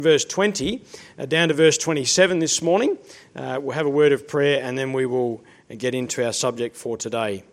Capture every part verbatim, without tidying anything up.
Verse twenty, uh, down to verse twenty-seven this morning. Uh, we'll have a word of prayer and then we will get into our subject for today.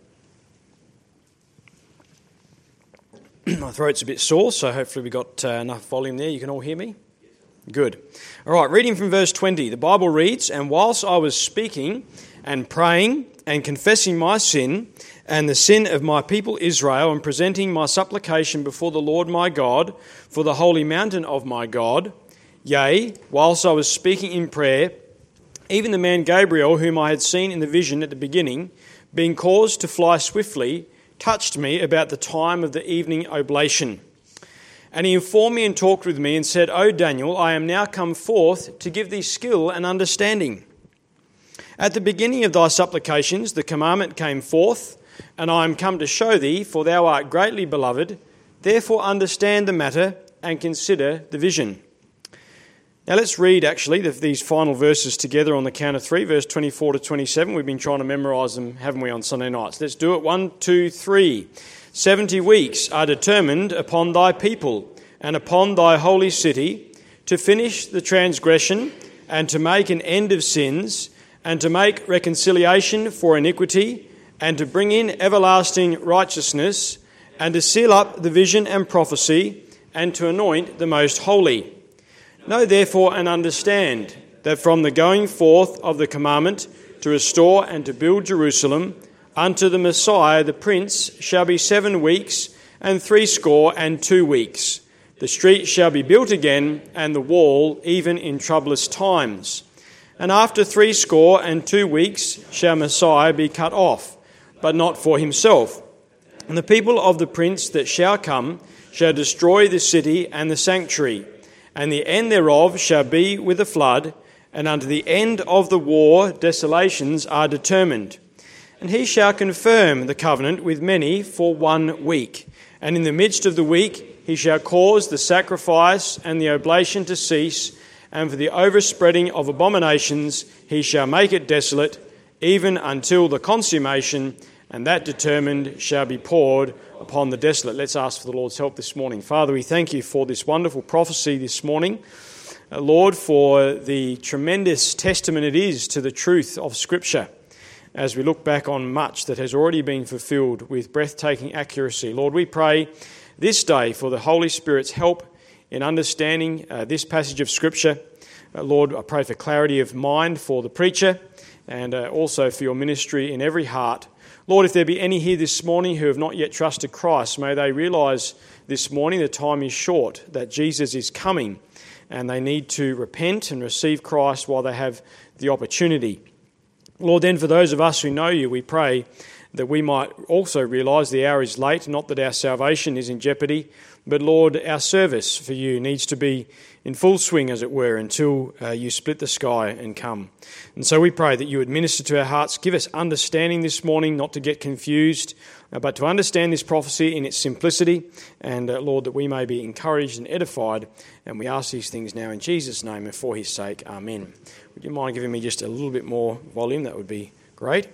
My throat's a bit sore, so hopefully we've got uh, enough volume there. You can all hear me? Good. All right, reading from verse twenty. The Bible reads, "And whilst I was speaking and praying and confessing my sin and the sin of my people Israel and presenting my supplication before the Lord my God for the holy mountain of my God, yea, whilst I was speaking in prayer, even the man Gabriel, whom I had seen in the vision at the beginning, being caused to fly swiftly, touched me about the time of the evening oblation. And he informed me and talked with me and said, O Daniel, I am now come forth to give thee skill and understanding. At the beginning of thy supplications the commandment came forth, and I am come to show thee, for thou art greatly beloved. Therefore understand the matter and consider the vision." Now let's read actually these final verses together on the count of three, verse twenty-four to twenty-seven. We've been trying to memorise them, haven't we, on Sunday nights? Let's do it. One, two, three. Seventy weeks are determined upon thy people and upon thy holy city to finish the transgression and to make an end of sins and to make reconciliation for iniquity and to bring in everlasting righteousness and to seal up the vision and prophecy and to anoint the most holy. Know therefore and understand that from the going forth of the commandment to restore and to build Jerusalem unto the Messiah the Prince shall be seven weeks and threescore and two weeks. The street shall be built again and the wall even in troublous times. And after threescore and two weeks shall Messiah be cut off, but not for himself. And the people of the Prince that shall come shall destroy the city and the sanctuary. And the end thereof shall be with a flood, and unto the end of the war desolations are determined. And he shall confirm the covenant with many for one week. And in the midst of the week he shall cause the sacrifice and the oblation to cease, and for the overspreading of abominations he shall make it desolate, even until the consummation, and that determined shall be poured upon the desolate." Let's ask for the Lord's help this morning. Father, we thank you for this wonderful prophecy this morning. Uh, Lord, for the tremendous testament it is to the truth of Scripture as we look back on much that has already been fulfilled with breathtaking accuracy. Lord, we pray this day for the Holy Spirit's help in understanding uh, this passage of Scripture. Uh, Lord, I pray for clarity of mind for the preacher and uh, also for your ministry in every heart. Lord, if there be any here this morning who have not yet trusted Christ, may they realise this morning the time is short, that Jesus is coming, and they need to repent and receive Christ while they have the opportunity. Lord, then for those of us who know you, we pray that we might also realise the hour is late, not that our salvation is in jeopardy, but Lord, our service for you needs to be in full swing, as it were, until uh, you split the sky and come. And so we pray that you would minister to our hearts, give us understanding this morning, not to get confused, uh, but to understand this prophecy in its simplicity, and uh, Lord, that we may be encouraged and edified. And we ask these things now in Jesus' name and for his sake. Amen. Would you mind giving me just a little bit more volume? That would be great.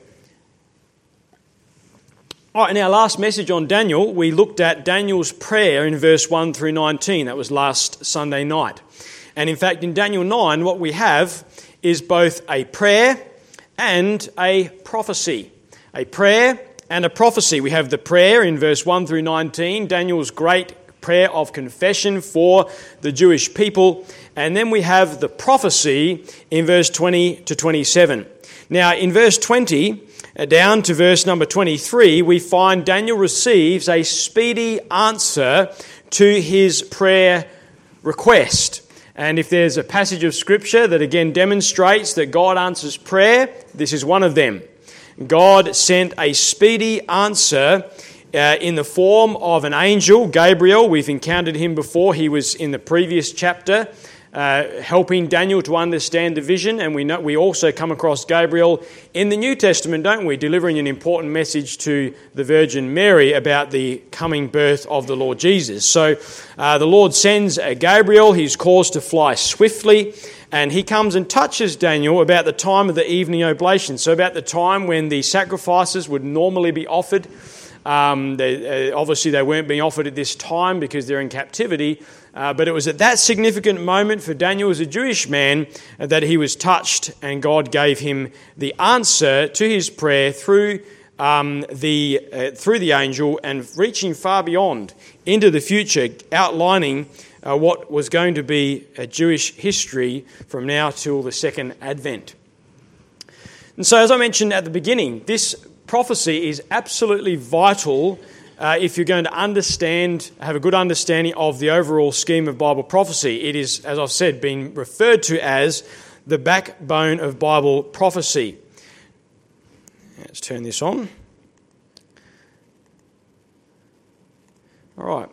All right, in our last message on Daniel, we looked at Daniel's prayer in verse one through nineteen. That was last Sunday night. And in fact, in Daniel nine, what we have is both a prayer and a prophecy. A prayer and a prophecy. We have the prayer in verse one through nineteen, Daniel's great prayer of confession for the Jewish people. And then we have the prophecy in verse twenty to twenty-seven. Now, in verse twenty, down to verse number twenty-three, we find Daniel receives a speedy answer to his prayer request. And if there's a passage of Scripture that again demonstrates that God answers prayer, this is one of them. God sent a speedy answer uh, in the form of an angel, Gabriel. We've encountered him before. He was in the previous chapter, Uh, helping Daniel to understand the vision, and we know we also come across Gabriel in the New Testament, don't we, delivering an important message to the Virgin Mary about the coming birth of the Lord Jesus. So uh, the Lord sends uh, Gabriel. He's caused to fly swiftly, and he comes and touches Daniel about the time of the evening oblation, so about the time when the sacrifices would normally be offered. Um, they, uh, obviously they weren't being offered at this time because they're in captivity, Uh, but it was at that significant moment for Daniel as a Jewish man uh, that he was touched, and God gave him the answer to his prayer through um, the uh, through the angel, and reaching far beyond into the future, outlining uh, what was going to be a Jewish history from now till the second advent. And so, as I mentioned at the beginning, this prophecy is absolutely vital Uh, if you're going to understand, have a good understanding of the overall scheme of Bible prophecy. It is, as I've said, been referred to as the backbone of Bible prophecy. Let's turn this on. All right.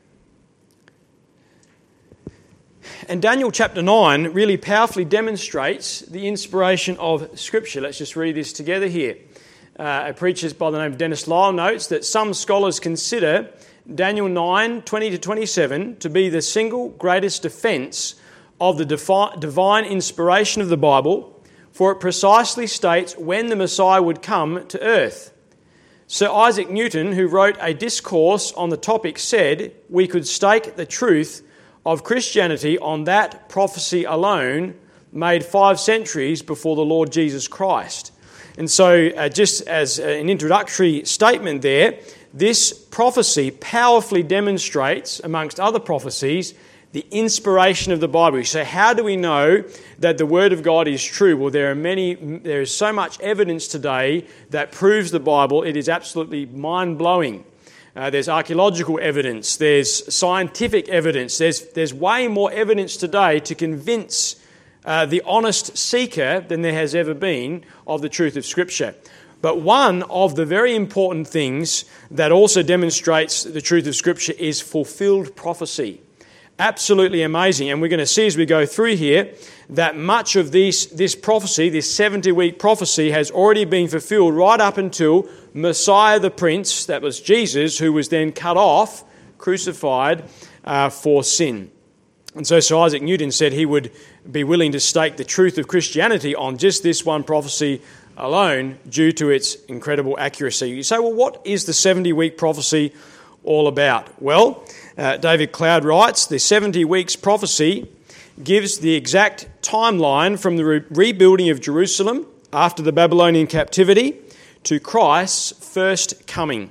And Daniel chapter nine really powerfully demonstrates the inspiration of Scripture. Let's just read this together here. Uh, a preacher by the name of Dennis Lyle notes that some scholars consider Daniel nine, twenty to twenty-seven to be the single greatest defence of the defi- divine inspiration of the Bible, for it precisely states when the Messiah would come to earth. Sir Isaac Newton, who wrote a discourse on the topic, said, "We could stake the truth of Christianity on that prophecy alone, made five centuries before the Lord Jesus Christ." And so, uh, just as an introductory statement there, this prophecy powerfully demonstrates, amongst other prophecies, the inspiration of the Bible. So how do we know that the Word of God is true? Well, there are many, there is so much evidence today that proves the Bible. It is absolutely mind-blowing. Uh, there's archaeological evidence, there's scientific evidence, there's, there's way more evidence today to convince Uh, the honest seeker than there has ever been of the truth of Scripture. But one of the very important things that also demonstrates the truth of Scripture is fulfilled prophecy. Absolutely amazing. And we're going to see as we go through here that much of this, this prophecy, this seventy-week prophecy, has already been fulfilled right up until Messiah the Prince, that was Jesus, who was then cut off, crucified uh, for sin. And so Sir Isaac Newton said he would be willing to stake the truth of Christianity on just this one prophecy alone due to its incredible accuracy. You say, well, what is the seventy-week prophecy all about? Well, uh, David Cloud writes, the seventy weeks prophecy gives the exact timeline from the re- rebuilding of Jerusalem after the Babylonian captivity to Christ's first coming.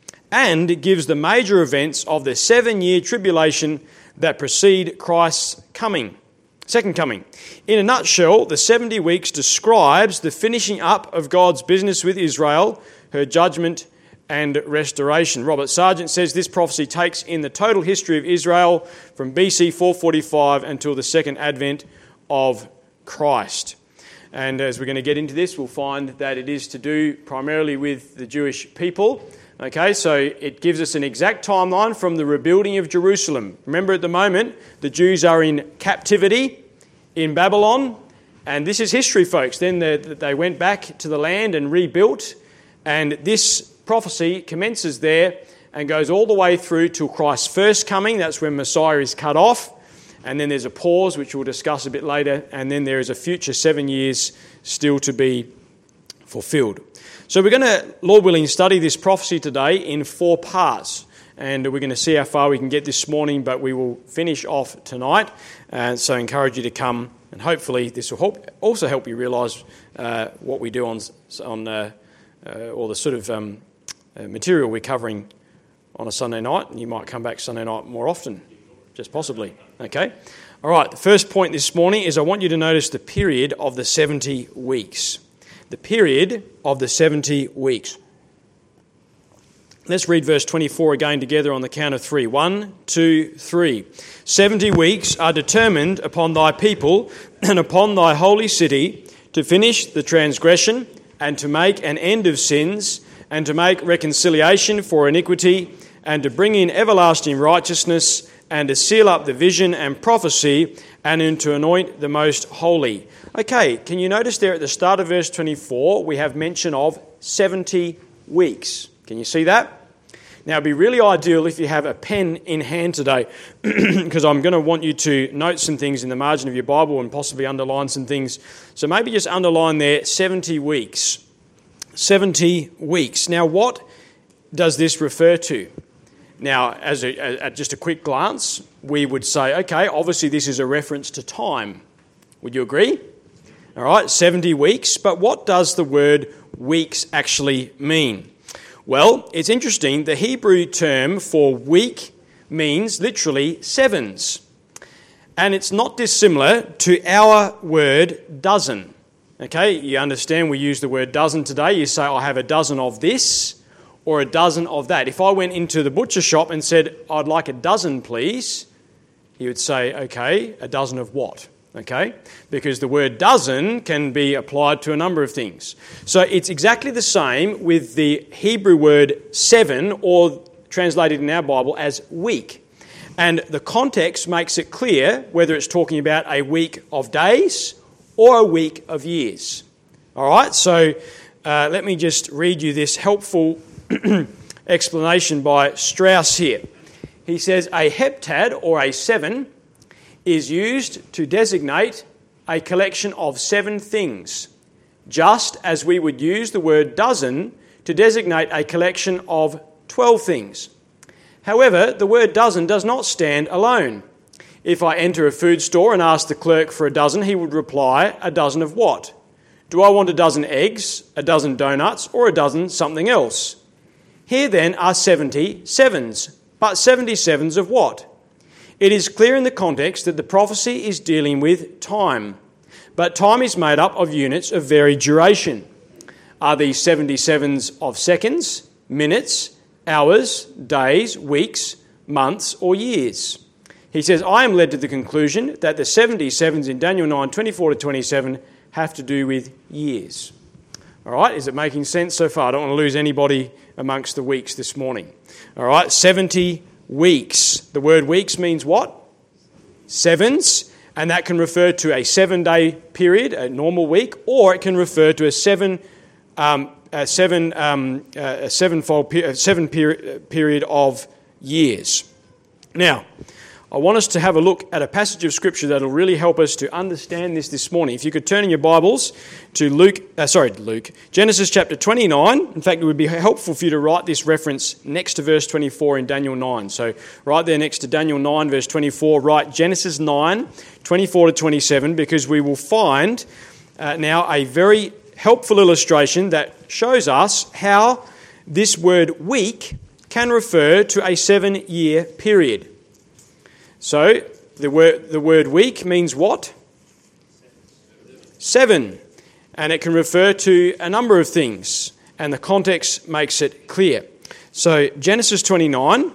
And it gives the major events of the seven-year tribulation that precede Christ's coming, second coming. In a nutshell, the seventy weeks describes the finishing up of God's business with Israel, her judgment and restoration. Robert Sargent says this prophecy takes in the total history of Israel from B C four forty-five until the second advent of Christ. And as we're going to get into this, we'll find that it is to do primarily with the Jewish people. Okay, so it gives us an exact timeline from the rebuilding of Jerusalem. Remember, at the moment, the Jews are in captivity in Babylon, and this is history, folks. Then they went back to the land and rebuilt, and this prophecy commences there and goes all the way through to Christ's first coming. That's when Messiah is cut off, and then there's a pause, which we'll discuss a bit later, and then there is a future seven years still to be fulfilled. So we're going to, Lord willing, study this prophecy today in four parts. And we're going to see how far we can get this morning, but we will finish off tonight. And so I encourage you to come, and hopefully this will help, also help you realise uh, what we do on, on uh, uh, or the sort of um, uh, material we're covering on a Sunday night. And you might come back Sunday night more often, just possibly. Okay? All right, the first point this morning is I want you to notice the period of the seventy weeks. The period of the seventy weeks. Let's read verse twenty-four again together on the count of three. One, two, three. Seventy weeks are determined upon thy people and upon thy holy city to finish the transgression and to make an end of sins and to make reconciliation for iniquity and to bring in everlasting righteousness and to seal up the vision and prophecy and to anoint the most holy. Okay, can you notice there at the start of verse twenty-four, we have mention of seventy weeks. Can you see that? Now, it'd be really ideal if you have a pen in hand today, because I'm going to want you to note some things in the margin of your Bible and possibly underline some things. So maybe just underline there seventy weeks. seventy weeks. Now, what does this refer to? Now, as a, at just a quick glance, we would say, okay, obviously this is a reference to time. Would you agree? All right, seventy weeks. But what does the word weeks actually mean? Well, it's interesting. The Hebrew term for week means literally sevens. And it's not dissimilar to our word dozen. Okay, you understand we use the word dozen today. You say, I have a dozen of this or a dozen of that. If I went into the butcher shop and said, I'd like a dozen, please, he would say, okay, a dozen of what? Okay, because the word dozen can be applied to a number of things. So it's exactly the same with the Hebrew word seven, or translated in our Bible as week. And the context makes it clear whether it's talking about a week of days or a week of years. All right, so uh, let me just read you this helpful explanation by Strauss here. He says, a heptad, or a seven, is used to designate a collection of seven things, just as we would use the word dozen to designate a collection of twelve things. However, the word dozen does not stand alone. If I enter a food store and ask the clerk for a dozen, he would reply, a dozen of what? Do I want a dozen eggs, a dozen donuts, or a dozen something else? Here then are seventy sevens, but seventy sevens of what? It is clear in the context that the prophecy is dealing with time, but time is made up of units of varied duration. Are these seventy sevens of seconds, minutes, hours, days, weeks, months, or years? He says, I am led to the conclusion that the seventy sevens in Daniel nine, twenty-four to twenty-seven have to do with years. All right, is it making sense so far? I don't want to lose anybody amongst the weeks this morning. All right, seventy weeks. The word weeks means what? Sevens, and that can refer to a seven-day period, a normal week, or it can refer to a seven, um, a seven, um, a sevenfold, a seven period period of years. Now, I want us to have a look at a passage of Scripture that will really help us to understand this this morning. If you could turn in your Bibles to Luke, uh, sorry, Luke, Genesis chapter twenty-nine. In fact, it would be helpful for you to write this reference next to verse twenty-four in Daniel nine. So right there next to Daniel nine, verse twenty-four, write Genesis nine, twenty-four to twenty-seven, because we will find uh, now a very helpful illustration that shows us how this word week can refer to a seven-year period. So, the word, the word week means what? Seven. And it can refer to a number of things. And the context makes it clear. So, Genesis twenty-nine.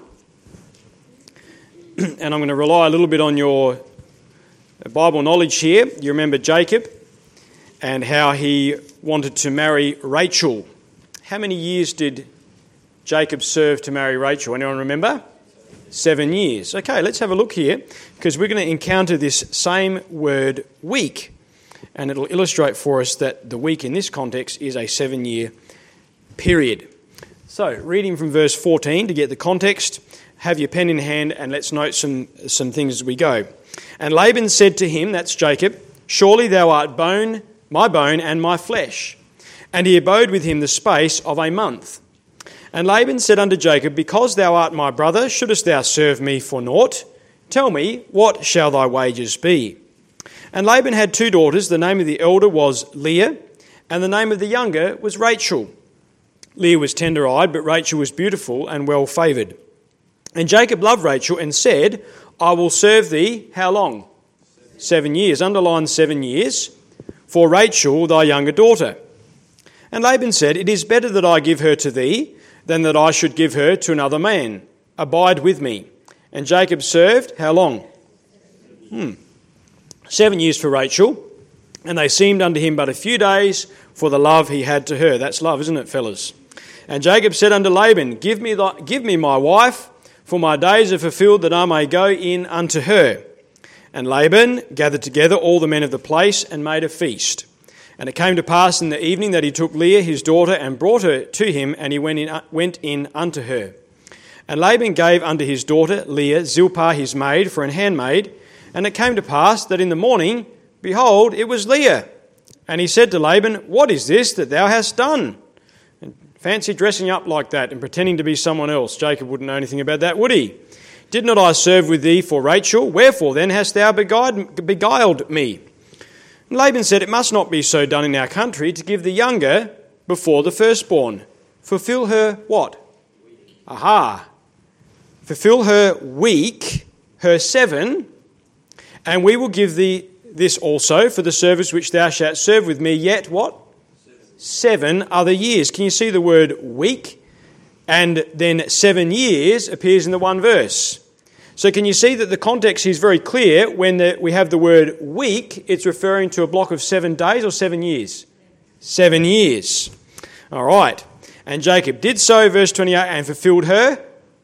And I'm going to rely a little bit on your Bible knowledge here. You remember Jacob and how he wanted to marry Rachel. How many years did Jacob serve to marry Rachel? Anyone remember? Seven years. Okay, let's have a look here, because we're going to encounter this same word week, and it'll illustrate for us that the week in this context is a seven-year period. So, reading from verse fourteen to get the context, have your pen in hand and let's note some, some things as we go. And Laban said to him, that's Jacob, surely thou art bone, my bone and my flesh. And he abode with him the space of a month. And Laban said unto Jacob, because thou art my brother, shouldest thou serve me for naught? Tell me, what shall thy wages be? And Laban had two daughters. The name of the elder was Leah, and the name of the younger was Rachel. Leah was tender-eyed, but Rachel was beautiful and well-favoured. And Jacob loved Rachel and said, I will serve thee, how long? Seven, seven years. Underline seven years. For Rachel, thy younger daughter. And Laban said, it is better that I give her to thee, than that I should give her to another man. Abide with me. And Jacob served, how long? Hmm. Seven years for Rachel. And they seemed unto him but a few days for the love he had to her. That's love, isn't it, fellas? And Jacob said unto Laban, Give me, thy, give me my wife, for my days are fulfilled, that I may go in unto her. And Laban gathered together all the men of the place and made a feast. And it came to pass in the evening that he took Leah his daughter and brought her to him, and he went in, went in unto her. And Laban gave unto his daughter Leah Zilpah his maid for an handmaid. And it came to pass that in the morning, behold, it was Leah. And he said to Laban, What is this that thou hast done? And Fancy dressing up like that and pretending to be someone else. Jacob wouldn't know anything about that, would he? Did not I serve with thee for Rachel? Wherefore then hast thou beguiled, beguiled me? And Laban said, it must not be so done in our country to give the younger before the firstborn. Fulfill her what? Aha. Fulfill her week, her seven, and we will give thee this also for the service which thou shalt serve with me yet what? Seven other years. Can you see the word week? And then seven years appears in the one verse. So can you see that the context is very clear? When the, we have the word week, it's referring to a block of seven days or seven years? Seven years. All right. And Jacob did so, verse twenty-eight, and fulfilled her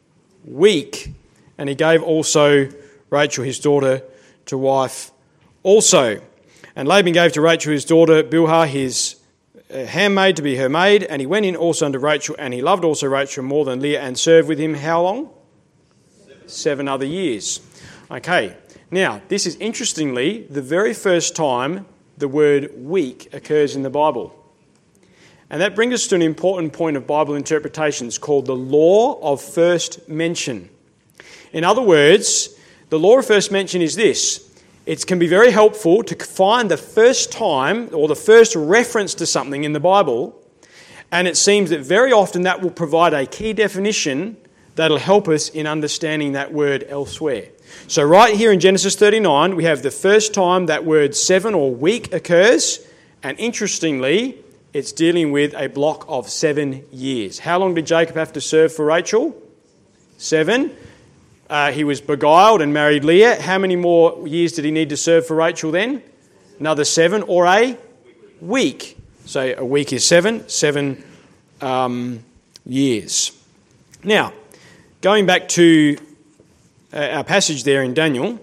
week. And he gave also Rachel his daughter to wife also. And Laban gave to Rachel his daughter Bilhah his handmaid to be her maid, and he went in also unto Rachel, and he loved also Rachel more than Leah, and served with him how long? Seven, Seven other years. Okay, now this is interestingly the very first time the word week occurs in the Bible. And that brings us to an important point of Bible interpretation. It's called the law of first mention. In other words, the law of first mention is this. It can be very helpful to find the first time or the first reference to something in the Bible, and it seems that very often that will provide a key definition that will help us in understanding that word elsewhere. So right here in Genesis thirty-nine, we have the first time that word seven or week occurs, and interestingly, it's dealing with a block of seven years. How long did Jacob have to serve for Rachel? Seven. Uh, he was beguiled and married Leah. How many more years did he need to serve for Rachel then? Another seven or a week. So a week is seven, seven um, years. Now, going back to uh, our passage there in Daniel.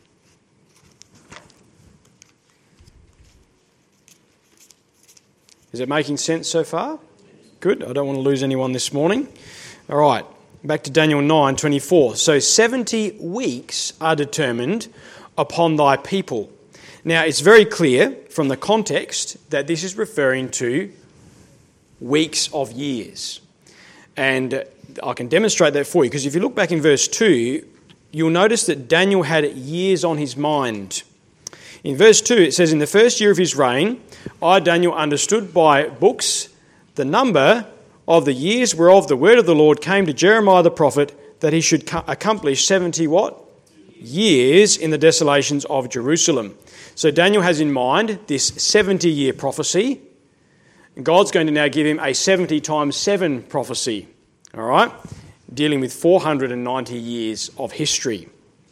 Is it making sense so far? Good. I don't want to lose anyone this morning. All right. Back to Daniel nine twenty-four. So seventy weeks are determined upon thy people. Now, it's very clear from the context that this is referring to weeks of years. And I can demonstrate that for you, because if you look back in verse two, you'll notice that Daniel had years on his mind. In verse two, it says, in the first year of his reign, I, Daniel, understood by books the number of the years whereof the word of the Lord came to Jeremiah the prophet, that he should accomplish seventy what? Years in the desolations of Jerusalem. So Daniel has in mind this seventy-year prophecy. God's going to now give him a seventy times seven prophecy, all right, dealing with four hundred ninety years of history.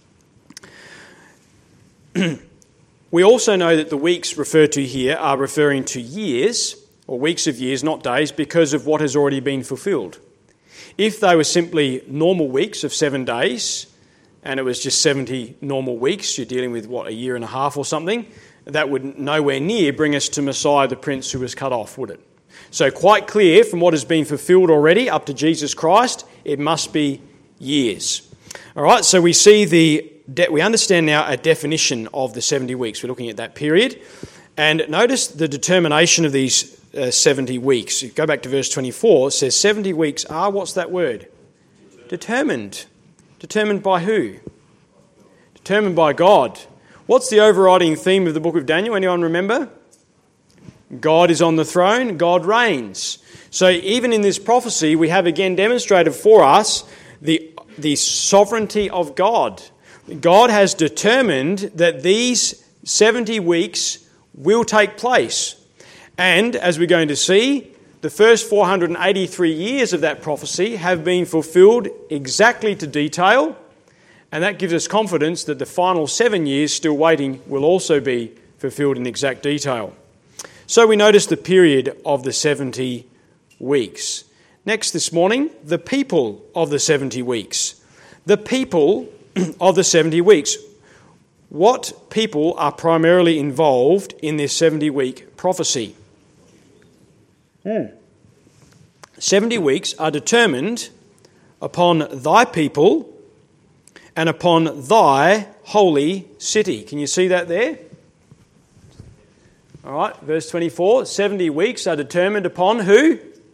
We also know that the weeks referred to here are referring to years, or weeks of years, not days, because of what has already been fulfilled. If they were simply normal weeks of seven days, and it was just seventy normal weeks, you're dealing with, what, a year and a half or something, that would nowhere near bring us to Messiah the Prince who was cut off, would it? So quite clear from what has been fulfilled already up to Jesus Christ, it must be years. All right, so we see the, we understand now a definition of the seventy weeks. We're looking at that period. And notice the determination of these uh, seventy weeks. You go back to verse twenty-four, it says seventy weeks are, what's that word? Determined. Determined by who? Determined by God. What's the overriding theme of the book of Daniel? Anyone remember? God is on the throne, God reigns. So even in this prophecy, we have again demonstrated for us the, the sovereignty of God. God has determined that these seventy weeks will take place. And as we're going to see, the first four hundred eighty-three years of that prophecy have been fulfilled exactly to detail, and that gives us confidence that the final seven years still waiting will also be fulfilled in exact detail. So we notice the period of the seventy weeks. Next this morning, the people of the seventy weeks. The people of the seventy weeks. What people are primarily involved in this seventy-week prophecy? Hmm. seventy weeks are determined upon thy people and upon thy holy city. Can you see that there? All right, verse twenty-four. seventy weeks are determined upon who?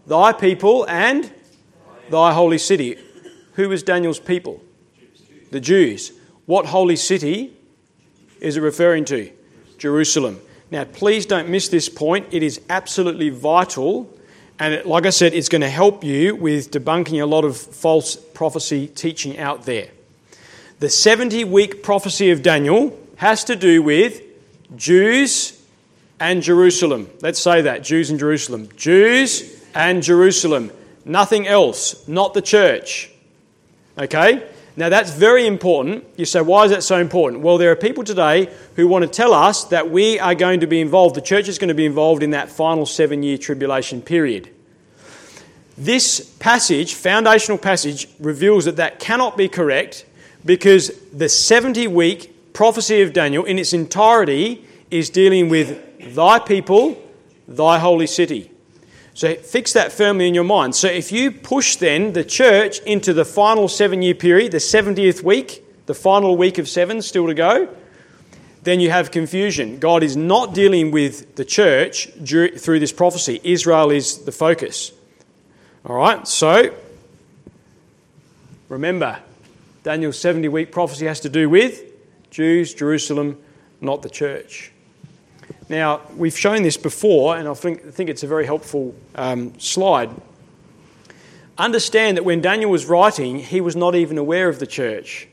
thy people and thy holy city. Who was Daniel's people? The Jews. What holy city is it referring to? Jerusalem. Now, please don't miss this point. It is absolutely vital. And it, like I said, it's going to help you with debunking a lot of false prophecy teaching out there. The seventy-week prophecy of Daniel has to do with Jews and Jerusalem. Let's say that, Jews and Jerusalem. Jews and Jerusalem. Nothing else, not the church. Okay? Now that's very important. You say, why is that so important? Well, there are people today who want to tell us that we are going to be involved, the church is going to be involved in that final seven-year tribulation period. This passage, foundational passage, reveals that that cannot be correct because the seventy-week prophecy of Daniel in its entirety is dealing with thy people, thy holy city. So fix that firmly in your mind. So if you push then the church into the final seven-year period, the seventieth week, the final week of seven still to go, then you have confusion. God is not dealing with the church through this prophecy. Israel is the focus. All right, so remember, Daniel's seventy-week prophecy has to do with Jews, Jerusalem, not the church. Now, we've shown this before, and I think, I think it's a very helpful um, slide. Understand that when Daniel was writing, he was not even aware of the church.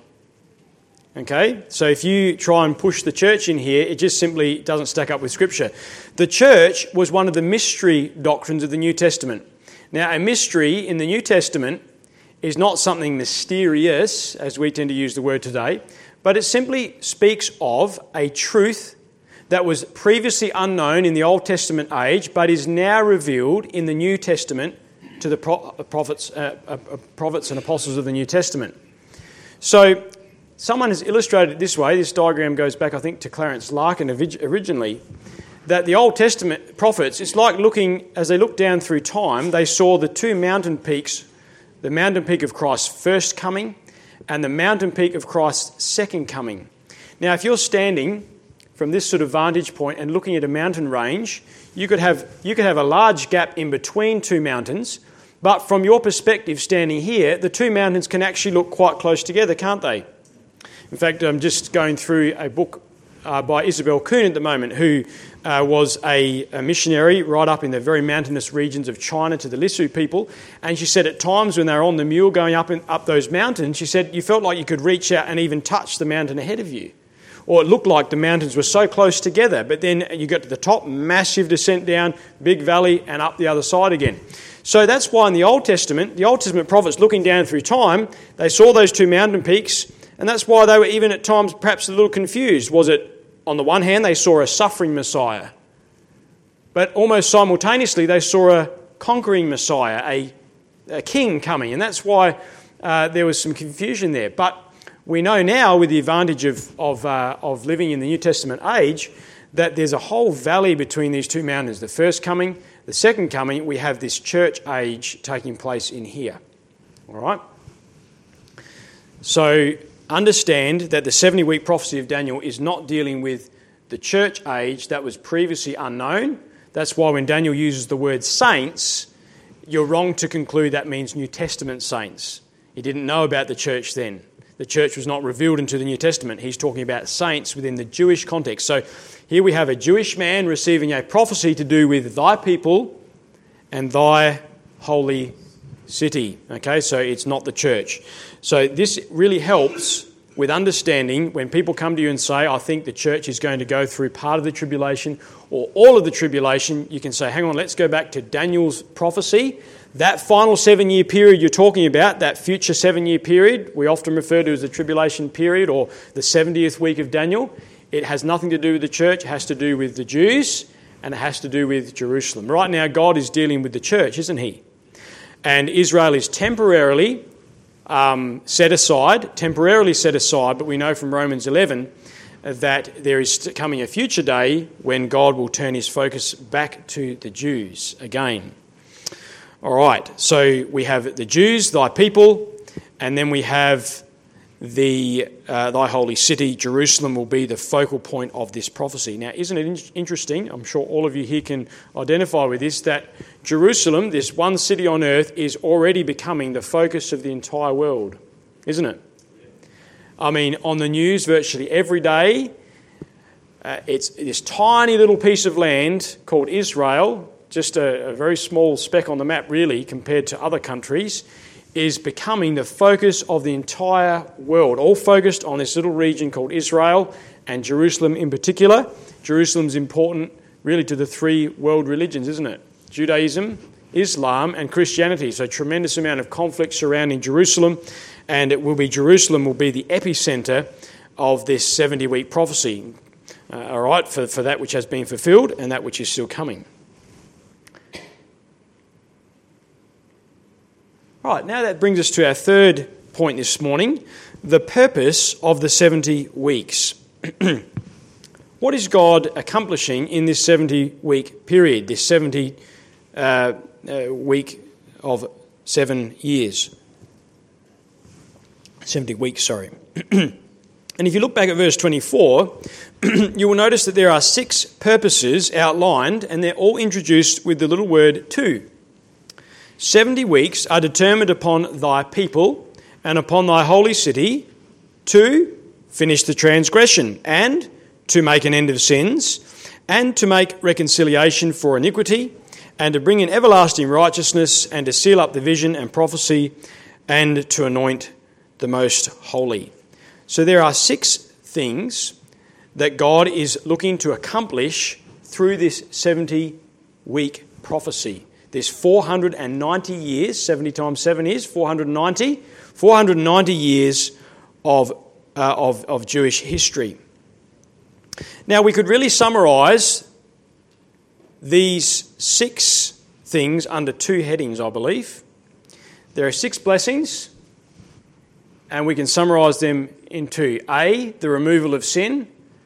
Okay? So if you try and push the church in here, it just simply doesn't stack up with Scripture. The church was one of the mystery doctrines of the New Testament. Now, a mystery in the New Testament is not something mysterious, as we tend to use the word today, but it simply speaks of a truth that was previously unknown in the Old Testament age, but is now revealed in the New Testament to the prophets, uh, uh, prophets and apostles of the New Testament. So someone has illustrated it this way. This diagram goes back, I think, to Clarence Larkin originally, that the Old Testament prophets, it's like looking, as they looked down through time, they saw the two mountain peaks, the mountain peak of Christ's first coming and the mountain peak of Christ's second coming. Now, if you're standing from this sort of vantage point and looking at a mountain range, you could have you could have a large gap in between two mountains, but from your perspective standing here, the two mountains can actually look quite close together, can't they? In fact, I'm just going through a book uh, by Isabel Kuhn at the moment, who uh, was a, a missionary right up in the very mountainous regions of China to the Lisu people, and she said at times when they were on the mule going up and up those mountains, she said you felt like you could reach out and even touch the mountain ahead of you. Or it looked like the mountains were so close together, but then you got to the top, massive descent down, big valley, and up the other side again. So that's why in the Old Testament, the Old Testament prophets looking down through time, they saw those two mountain peaks, and that's why they were even at times perhaps a little confused. Was it, on the one hand, they saw a suffering Messiah, but almost simultaneously they saw a conquering Messiah, a, a king coming, and that's why uh, there was some confusion there. But we know now, with the advantage of of, uh, of living in the New Testament age, that there's a whole valley between these two mountains. The first coming, the second coming, we have this church age taking place in here. All right? So understand that the seventy-week prophecy of Daniel is not dealing with the church age that was previously unknown. That's why when Daniel uses the word saints, you're wrong to conclude that means New Testament saints. He didn't know about the church then. The church was not revealed into the New Testament. He's talking about saints within the Jewish context. So here we have a Jewish man receiving a prophecy to do with thy people and thy holy city. Okay, so it's not the church. So this really helps with understanding when people come to you and say, I think the church is going to go through part of the tribulation or all of the tribulation. You can say, hang on, let's go back to Daniel's prophecy. That final seven-year period you're talking about, that future seven-year period, we often refer to as the tribulation period or the seventieth week of Daniel. It has nothing to do with the church. It has to do with the Jews and it has to do with Jerusalem. Right now, God is dealing with the church, isn't he? And Israel is temporarily um, set aside, temporarily set aside, but we know from Romans eleven that there is coming a future day when God will turn his focus back to the Jews again. All right, so we have the Jews, thy people, and then we have the uh, thy holy city, Jerusalem, will be the focal point of this prophecy. Now, isn't it in- interesting? I'm sure all of you here can identify with this, that Jerusalem, this one city on earth, is already becoming the focus of the entire world, isn't it? I mean, on the news virtually every day, uh, it's this tiny little piece of land called Israel, just a, a very small speck on the map really compared to other countries, is becoming the focus of the entire world, all focused on this little region called Israel and Jerusalem in particular. Jerusalem's important really to the three world religions, isn't it? Judaism, Islam and Christianity. So tremendous amount of conflict surrounding Jerusalem, and it will be Jerusalem will be the epicenter of this seventy-week prophecy, uh, all right, for, for that which has been fulfilled and that which is still coming. Right, now that brings us to our third point this morning, the purpose of the seventy weeks. What is God accomplishing in this seventy-week period, this seventy uh, uh, week of seven years? seventy weeks, sorry. And if you look back at verse twenty-four, you will notice that there are six purposes outlined, and they're all introduced with the little word to. Seventy weeks are determined upon thy people and upon thy holy city to finish the transgression and to make an end of sins and to make reconciliation for iniquity and to bring in everlasting righteousness and to seal up the vision and prophecy and to anoint the most holy. So there are six things that God is looking to accomplish through this seventy-week prophecy. There's four hundred ninety years, seventy times seven is four hundred ninety, four hundred ninety years of, uh, of, of Jewish history. Now, we could really summarise these six things under two headings, I believe. There are six blessings, and we can summarise them in two. A, the removal of sin.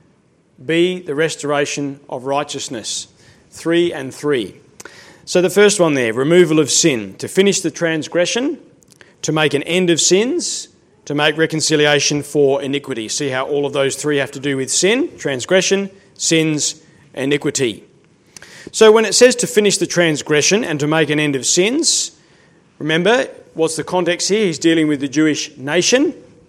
B, the restoration of righteousness. Three and three. So the first one there, removal of sin, to finish the transgression, to make an end of sins, to make reconciliation for iniquity. See how all of those three have to do with sin, transgression, sins, iniquity. So when it says to finish the transgression and to make an end of sins, remember, what's the context here? He's dealing with the Jewish nation.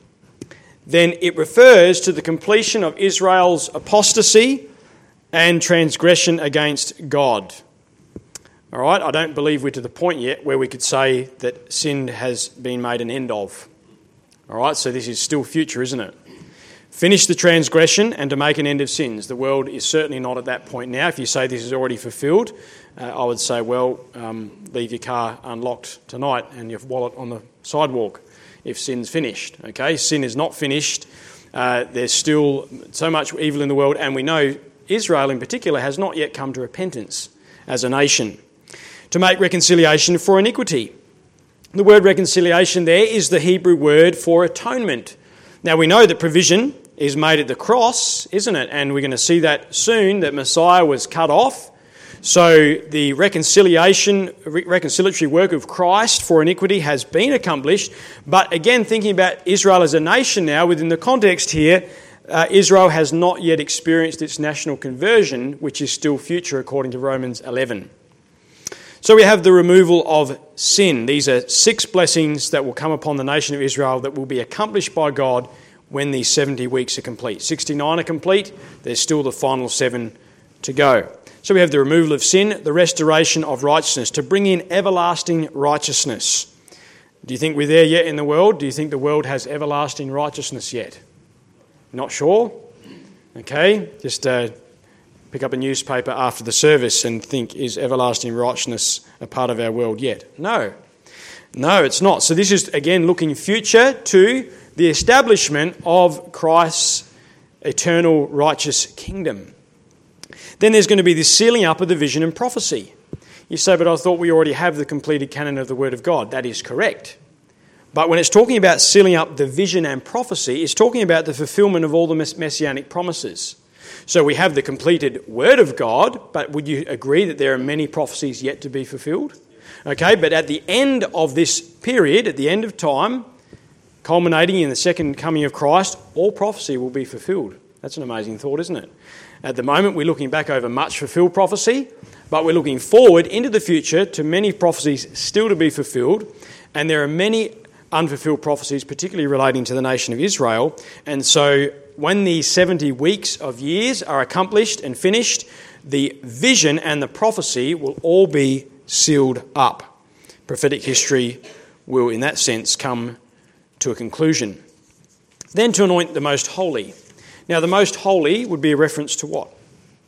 Then it refers to the completion of Israel's apostasy and transgression against God. All right, I don't believe we're to the point yet where we could say that sin has been made an end of. All right, so this is still future, isn't it? Finish the transgression and to make an end of sins. The world is certainly not at that point now. If you say this is already fulfilled, uh, I would say, well, um, leave your car unlocked tonight and your wallet on the sidewalk if sin's finished. Okay, sin is not finished. Uh, there's still so much evil in the world, and we know Israel in particular has not yet come to repentance as a nation. To make reconciliation for iniquity. The word reconciliation there is the Hebrew word for atonement. Now we know that provision is made at the cross, isn't it? And we're going to see that soon, that Messiah was cut off. So the reconciliation, reconciliatory work of Christ for iniquity has been accomplished. But again, thinking about Israel as a nation now, within the context here, uh, Israel has not yet experienced its national conversion, which is still future according to Romans eleven. So we have the removal of sin. These are six blessings that will come upon the nation of Israel that will be accomplished by God when these seventy weeks are complete. sixty-nine are complete. There's still the final seven to go. So we have the removal of sin, the restoration of righteousness, to bring in everlasting righteousness. Do you think we're there yet in the world? Do you think the world has everlasting righteousness yet? Not sure? Okay, just... Uh, pick up a newspaper after the service and think, is everlasting righteousness a part of our world yet? No. No, it's not. So this is, again, looking future to the establishment of Christ's eternal righteous kingdom. Then there's going to be the sealing up of the vision and prophecy. You say, but I thought we already have the completed canon of the Word of God. That is correct. But when it's talking about sealing up the vision and prophecy, it's talking about the fulfillment of all the messianic promises. So we have the completed Word of God, but would you agree that there are many prophecies yet to be fulfilled? Okay, but at the end of this period, at the end of time, culminating in the second coming of Christ, all prophecy will be fulfilled. That's an amazing thought, isn't it? At the moment, we're looking back over much fulfilled prophecy, but we're looking forward into the future to many prophecies still to be fulfilled, and there are many unfulfilled prophecies, particularly relating to the nation of Israel. And so when these seventy weeks of years are accomplished and finished, the vision and the prophecy will all be sealed up. Prophetic history will, in that sense, come to a conclusion. Then to anoint the most holy. Now, the most holy would be a reference to what?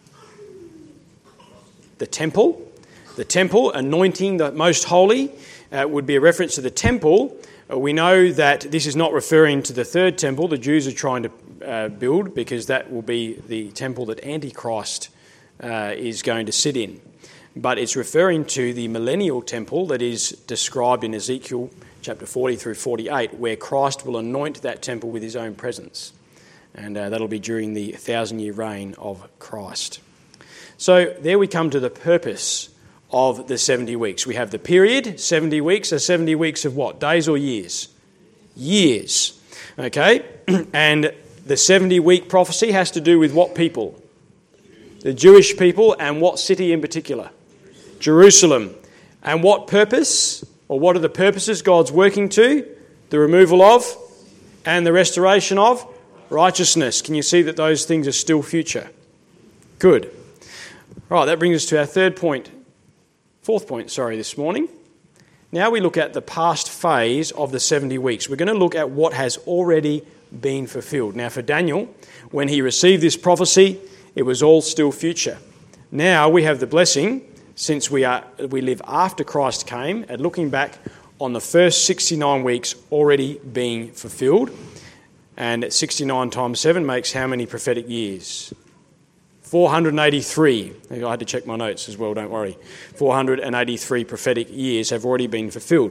The temple. The temple, anointing the most holy, uh, would be a reference to the temple. Uh, we know that this is not referring to the third temple the Jews are trying to uh, build, because that will be the temple that Antichrist uh, is going to sit in. But it's referring to the millennial temple that is described in Ezekiel chapter forty through forty-eight, where Christ will anoint that temple with his own presence. And uh, that'll be during the thousand-year reign of Christ. So there we come to the purpose of the seventy weeks. We have the period, seventy weeks. Are seventy weeks of what? Days or years? Years. Okay? And the seventy-week prophecy has to do with what people? The Jewish people, and what city in particular? Jerusalem. And what purpose, or what are the purposes God's working to? The removal of and the restoration of righteousness. Can you see that those things are still future? Good. Right, that brings us to our third point, fourth point, sorry, this morning. Now we look at the past phase of the seventy weeks. We're going to look at what has already been fulfilled. Now for Daniel, when he received this prophecy, it was all still future. Now we have the blessing, since we are we live after Christ came, at looking back on the first sixty-nine weeks already being fulfilled. And sixty-nine times seven makes how many prophetic years? four hundred eighty-three. I had to check my notes as well, don't worry. four hundred eighty-three prophetic years have already been fulfilled.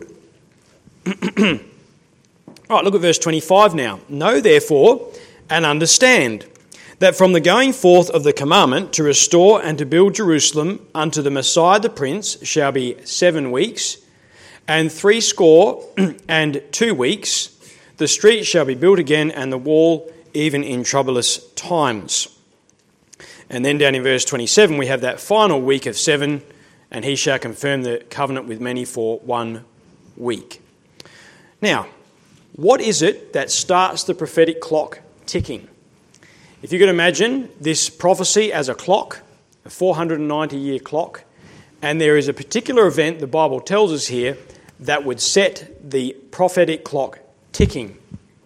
All right, look at verse twenty-five now. Know therefore and understand that from the going forth of the commandment to restore and to build Jerusalem unto the Messiah the Prince shall be seven weeks, and threescore and two weeks. The street shall be built again, and the wall even in troublous times. And then down in verse twenty-seven, we have that final week of seven, and he shall confirm the covenant with many for one week. Now, what is it that starts the prophetic clock ticking? If you could imagine this prophecy as a clock, a four hundred ninety year clock, and there is a particular event the Bible tells us here that would set the prophetic clock ticking.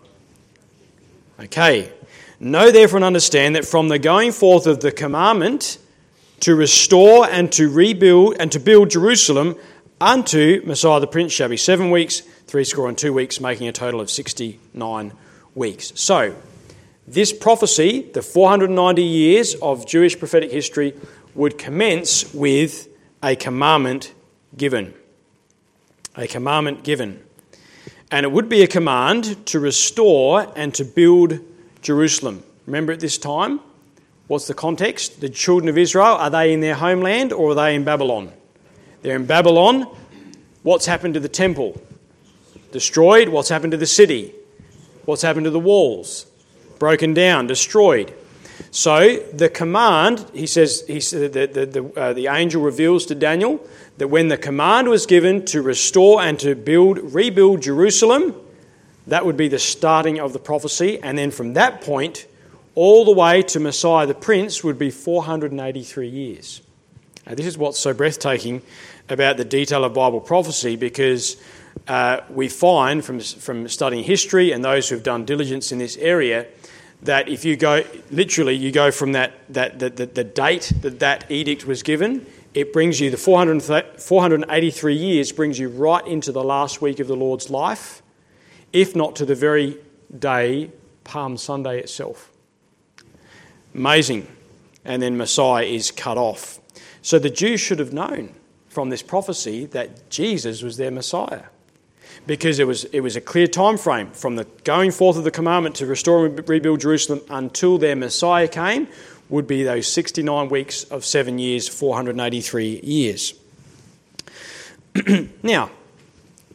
Okay. Know therefore and understand that from the going forth of the commandment to restore and to rebuild and to build Jerusalem unto Messiah the Prince shall be seven weeks, threescore and two weeks, making a total of sixty-nine weeks. So, this prophecy, the four hundred ninety years of Jewish prophetic history, would commence with a commandment given. A commandment given. And it would be a command to restore and to build Jerusalem. Remember at this time, what's the context? The children of Israel, are they in their homeland or are they in Babylon? They're in Babylon. What's happened to the temple? Destroyed. What's happened to the city? What's happened to the walls? Broken down, destroyed. So the command, he says, he said that the, the, uh, the angel reveals to Daniel that when the command was given to restore and to build, rebuild Jerusalem, that would be the starting of the prophecy. And then from that point, all the way to Messiah the Prince would be four hundred eighty-three years. Now, this is what's so breathtaking about the detail of Bible prophecy, because uh, we find from, from studying history and those who have done diligence in this area that if you go, literally, you go from that, that the, the, the date that that edict was given, it brings you, the four hundred eighty-three years brings you right into the last week of the Lord's life, if not to the very day, Palm Sunday itself. Amazing. And then Messiah is cut off. So the Jews should have known from this prophecy that Jesus was their Messiah, because it was it was a clear time frame from the going forth of the commandment to restore and rebuild Jerusalem until their Messiah came would be those sixty-nine weeks of seven years, four hundred eighty-three years. Now,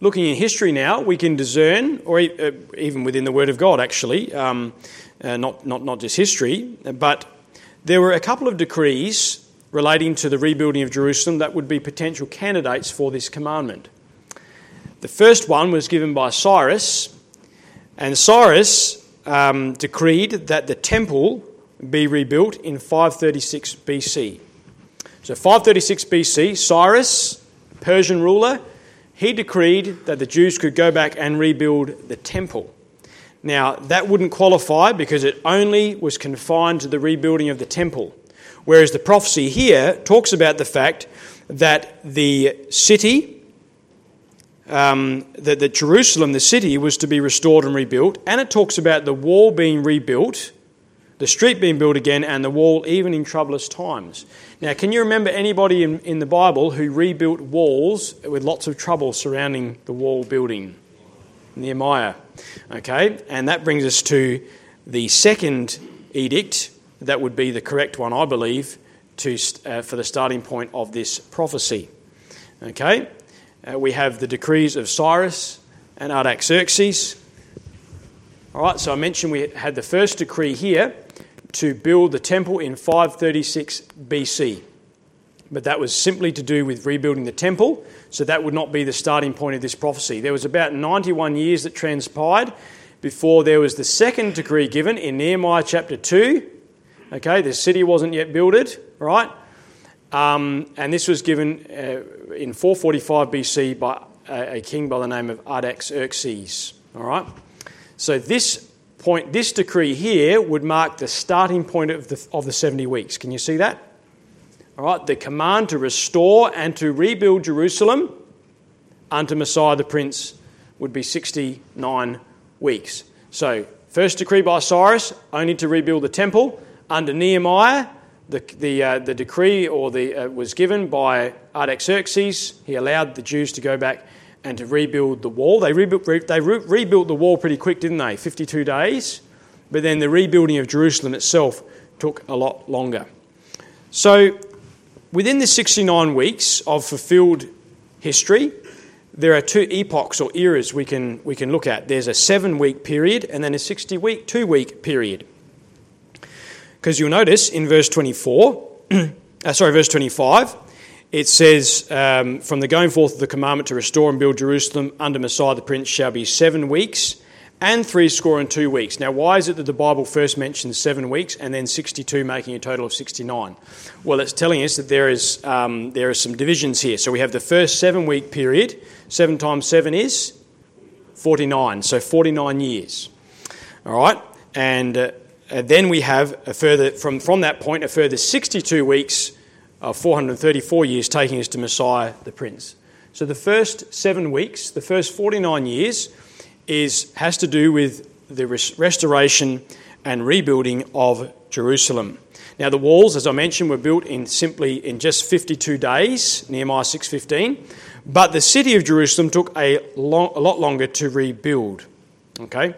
looking in history now, we can discern, or uh, even within the Word of God actually, um, uh, not, not, not just history, but there were a couple of decrees relating to the rebuilding of Jerusalem that would be potential candidates for this commandment. The first one was given by Cyrus, and Cyrus um, decreed that the temple be rebuilt in five thirty-six B C. So five thirty-six B C, Cyrus, Persian ruler, he decreed that the Jews could go back and rebuild the temple. Now, that wouldn't qualify because it only was confined to the rebuilding of the temple, whereas the prophecy here talks about the fact that the city, um, that, that Jerusalem, the city, was to be restored and rebuilt, and it talks about the wall being rebuilt, the street being built again, and the wall even in troublous times. Now, can you remember anybody in, in the Bible who rebuilt walls with lots of trouble surrounding the wall building? Nehemiah. Okay, and that brings us to the second edict. That would be the correct one, I believe, to uh, for the starting point of this prophecy. Okay, uh, we have the decrees of Cyrus and Artaxerxes. All right, so I mentioned we had the first decree here to build the temple in five thirty-six B C. But that was simply to do with rebuilding the temple, so that would not be the starting point of this prophecy. There was about ninety-one years that transpired before there was the second decree given in Nehemiah chapter two. Okay, the city wasn't yet builded, right? Um, and this was given uh, in four forty-five B C by a, a king by the name of Artaxerxes. All right, so this point, this decree here would mark the starting point of the of the seventy weeks. Can you see that? All right, the command to restore and to rebuild Jerusalem unto Messiah the Prince would be sixty-nine weeks. So, first decree by Cyrus, only to rebuild the temple. Under Nehemiah, the the uh, the decree or the uh, was given by Artaxerxes. He allowed the Jews to go back and to rebuild the wall. They rebuilt re, they re, rebuilt the wall pretty quick, didn't they? fifty-two days. But then the rebuilding of Jerusalem itself took a lot longer. So, within the sixty-nine weeks of fulfilled history, there are two epochs or eras we can we can look at. There's a seven-week period and then a sixty-week, two-week period. Because you'll notice in verse twenty-four, uh, sorry, verse twenty-five, it says, um, from the going forth of the commandment to restore and build Jerusalem under Messiah the Prince shall be seven weeks and three score and two weeks. Now, why is it that the Bible first mentions seven weeks and then sixty-two, making a total of sixty-nine? Well, it's telling us that there is um, there are some divisions here. So we have the first seven-week period. Seven times seven is forty-nine, so forty-nine years. All right, and uh, then we have a further from from that point a further sixty-two weeks of four hundred thirty-four years, taking us to Messiah the Prince. So the first seven weeks, the first forty-nine years, is has to do with the res- restoration and rebuilding of Jerusalem. Now, the walls, as I mentioned, were built in simply in just fifty-two days, Nehemiah six fifteen, but the city of Jerusalem took a, long, a lot longer to rebuild. Okay,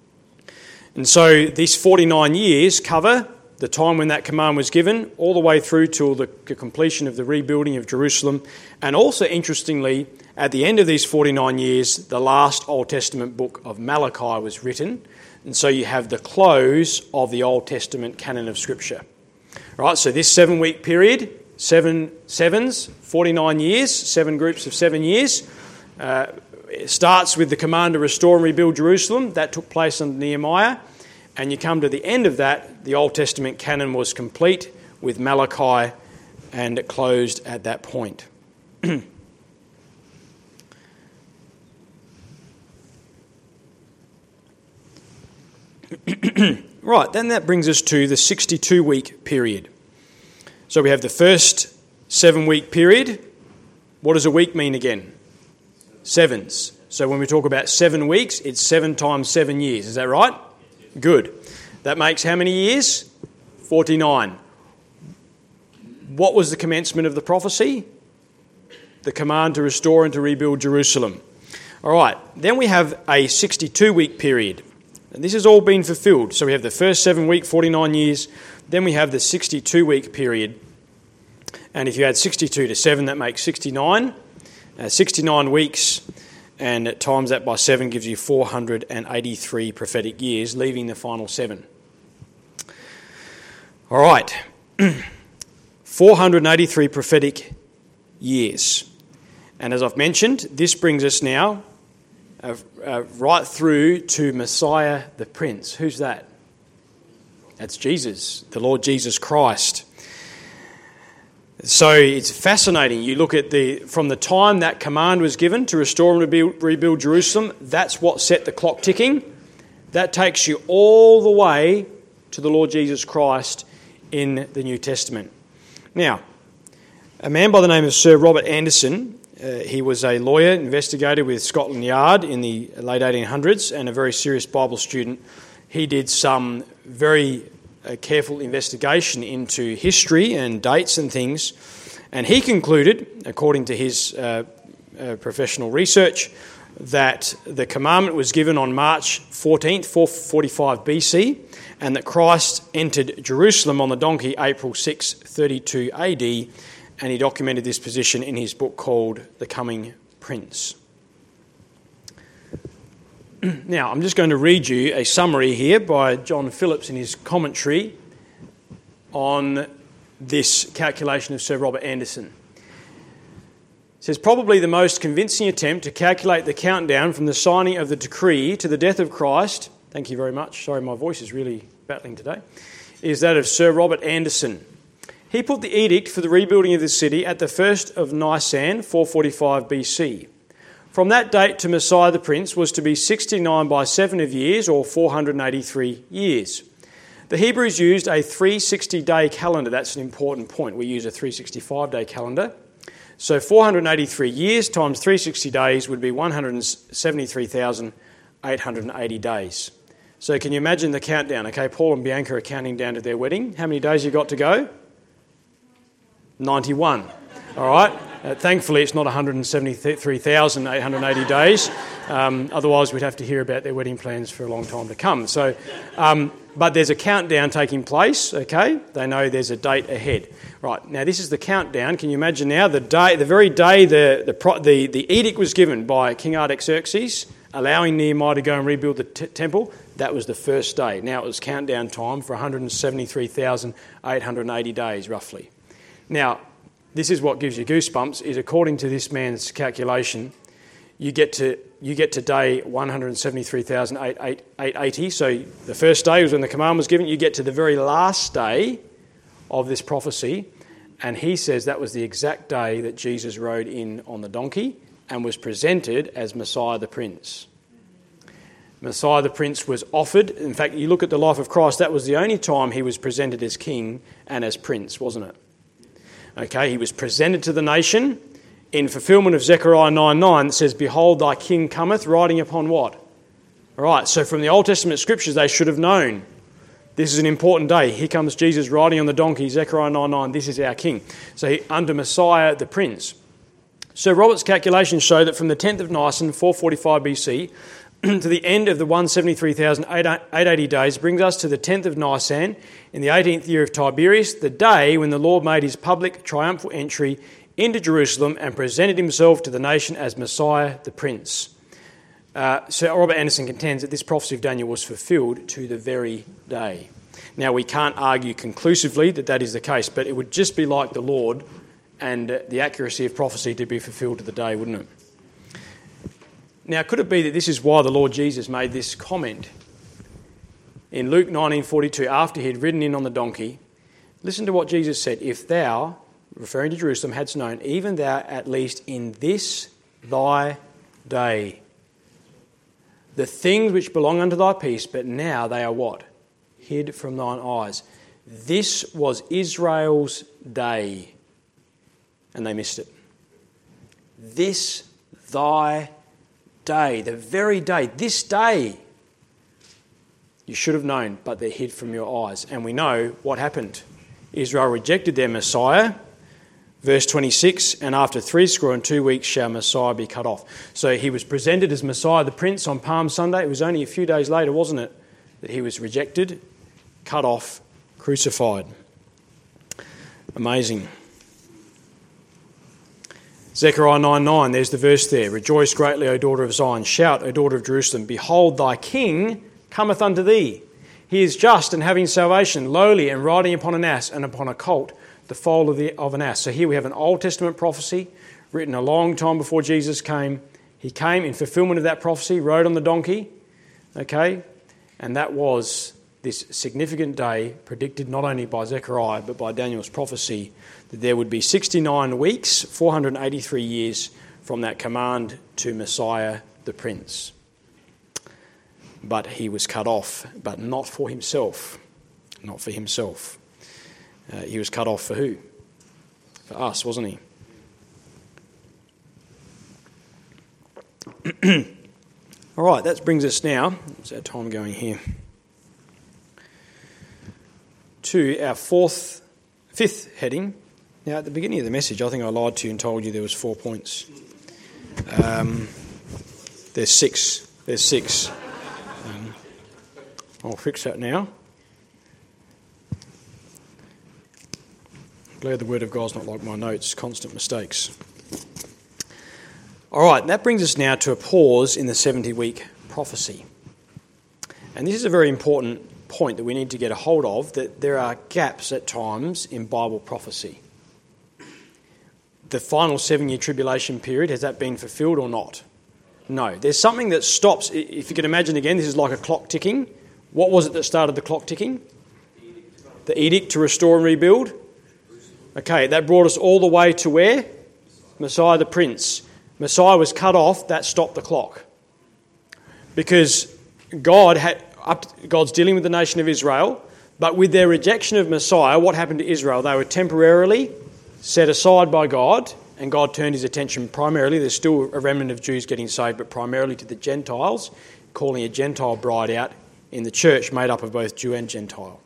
and so these forty-nine years cover the time when that command was given, all the way through till the completion of the rebuilding of Jerusalem, and also, interestingly, at the end of these forty-nine years, the last Old Testament book of Malachi was written, and so you have the close of the Old Testament canon of Scripture. All right, so this seven-week period, seven sevens, forty-nine years, seven groups of seven years, uh, it starts with the command to restore and rebuild Jerusalem. That took place under Nehemiah, and you come to the end of that, the Old Testament canon was complete with Malachi, and it closed at that point. Right, then that brings us to the sixty-two-week period. So we have the first seven-week period. What does a week mean again? Sevens. So when we talk about seven weeks, it's seven times seven years. Is that right? Good. That makes how many years? forty-nine. What was the commencement of the prophecy? The command to restore and to rebuild Jerusalem. All right, then we have a sixty-two-week period. And this has all been fulfilled. So we have the first seven week, forty-nine years. Then we have the sixty-two-week period. And if you add sixty-two to seven, that makes sixty-nine. Uh, sixty-nine weeks. and times that by seven gives you four hundred eighty-three prophetic years, leaving the final seven. All right, four hundred eighty-three prophetic years. And as I've mentioned, this brings us now uh, uh, right through to Messiah the Prince. Who's that? That's Jesus, the Lord Jesus Christ. So it's fascinating. You look at the from the time that command was given to restore and rebuild, rebuild Jerusalem, that's what set the clock ticking. That takes you all the way to the Lord Jesus Christ in the New Testament. Now, a man by the name of Sir Robert Anderson, uh, he was a lawyer, investigator with Scotland Yard in the late eighteen hundreds and a very serious Bible student. He did some very uh, careful investigation into history and dates and things, and he concluded, according to his uh, uh, professional research, that the commandment was given on March fourteenth, four forty-five B C, and that Christ entered Jerusalem on the donkey April sixth, thirty-two A D, and he documented this position in his book called The Coming Prince. Now, I'm just going to read you a summary here by John Phillips in his commentary on this calculation of Sir Robert Anderson. It says, probably the most convincing attempt to calculate the countdown from the signing of the decree to the death of Christ, thank you very much, sorry my voice is really battling today, is that of Sir Robert Anderson. He put the edict for the rebuilding of the city at the first of Nisan, four forty-five B C. From that date to Messiah the Prince was to be sixty-nine by seven of years, or four hundred eighty-three years. The Hebrews used a three hundred sixty day calendar. That's an important point. We use a three hundred sixty-five day calendar. So four hundred eighty-three years times three hundred sixty days would be one hundred seventy-three thousand eight hundred eighty days. So can you imagine the countdown? Okay, Paul and Bianca are counting down to their wedding. How many days you got to go? ninety-one. All right. Uh, thankfully, it's not one hundred seventy-three thousand eight hundred eighty days. Um, otherwise, we'd have to hear about their wedding plans for a long time to come. So, um, but there's a countdown taking place. Okay, they know there's a date ahead. Right now, this is the countdown. Can you imagine now the day, the very day the the pro, the, the edict was given by King Artaxerxes, allowing Nehemiah to go and rebuild the t- temple? That was the first day. Now it was countdown time for one hundred seventy-three thousand eight hundred eighty days, roughly. Now, this is what gives you goosebumps, is according to this man's calculation, you get to you get to day one hundred seventy-three thousand eight hundred eighty. So the first day was when the command was given. You get to the very last day of this prophecy, and he says that was the exact day that Jesus rode in on the donkey and was presented as Messiah the Prince. Messiah the Prince was offered. In fact, you look at the life of Christ, that was the only time he was presented as king and as prince, wasn't it? Okay, he was presented to the nation in fulfillment of Zechariah nine nine that says, behold, thy king cometh, riding upon what? All right, so from the Old Testament scriptures, they should have known this is an important day. Here comes Jesus riding on the donkey, Zechariah nine nine, this is our king. So he, under Messiah the Prince. So Robert's calculations show that from the tenth of Nisan, four forty-five B C, to the end of the one hundred seventy-three thousand eight hundred eighty days brings us to the tenth of Nisan in the eighteenth year of Tiberius, the day when the Lord made his public triumphal entry into Jerusalem and presented himself to the nation as Messiah the Prince. Uh, Sir Robert Anderson contends that this prophecy of Daniel was fulfilled to the very day. Now, we can't argue conclusively that that is the case, but it would just be like the Lord and uh, the accuracy of prophecy to be fulfilled to the day, wouldn't it? Now, could it be that this is why the Lord Jesus made this comment? In Luke nineteen forty-two, after he had ridden in on the donkey, listen to what Jesus said, if thou, referring to Jerusalem, hadst known, even thou at least in this thy day, the things which belong unto thy peace, but now they are what? Hid from thine eyes. This was Israel's day, and they missed it. This thy day, the very day, this day, you should have known, but they're hid from your eyes. And we know what happened. Israel rejected their Messiah. Verse twenty-six, and after three score and two weeks shall Messiah be cut off. So he was presented as Messiah the Prince on Palm Sunday. It was only a few days later, wasn't it, that he was rejected, cut off, crucified. Amazing. Zechariah nine nine, there's the verse there. Rejoice greatly, O daughter of Zion. Shout, O daughter of Jerusalem. Behold, thy king cometh unto thee. He is just and having salvation, lowly and riding upon an ass and upon a colt, the foal of, the, of an ass. So here we have an Old Testament prophecy written a long time before Jesus came. He came in fulfillment of that prophecy, rode on the donkey, okay, and that was this significant day predicted not only by Zechariah but by Daniel's prophecy that there would be sixty-nine weeks, four hundred eighty-three years from that command to Messiah the Prince. But he was cut off, but not for himself, not for himself. Uh, he was cut off for who? For us, wasn't he? All right, that brings us now, what's our time going here, to our fourth, fifth heading. Now, at the beginning of the message, I think I lied to you and told you there was four points. Um, there's six. There's six. Um, I'll fix that now. I'm glad the Word of God's not like my notes, constant mistakes. All right, that brings us now to a pause in the seventy-week prophecy. And this is a very important point that we need to get a hold of, that there are gaps at times in Bible prophecy. The final seven-year tribulation period, has that been fulfilled or not? No. There's something that stops. If you can imagine again, this is like a clock ticking. What was it that started the clock ticking? The edict to restore and rebuild. Okay, that brought us all the way to where? Messiah the Prince. Messiah was cut off, that stopped the clock. Because God had up, God's dealing with the nation of Israel, but with their rejection of Messiah, what happened to Israel? They were temporarily set aside by God, and God turned his attention primarily, there's still a remnant of Jews getting saved, but primarily to the Gentiles, calling a Gentile bride out in the church made up of both Jew and Gentile.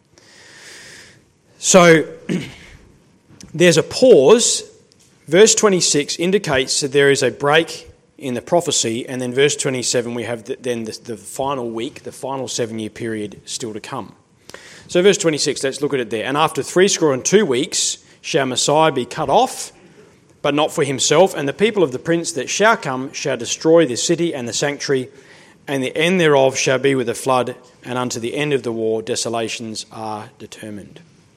So there's a pause. Verse twenty-six indicates that there is a break in the prophecy, and then verse twenty-seven we have the, then the, the final week, the final seven-year period still to come. So verse twenty-six, let's look at it there. And after threescore and two weeks shall Messiah be cut off, but not for himself, and the people of the prince that shall come shall destroy the city and the sanctuary, and the end thereof shall be with a flood, and unto the end of the war desolations are determined.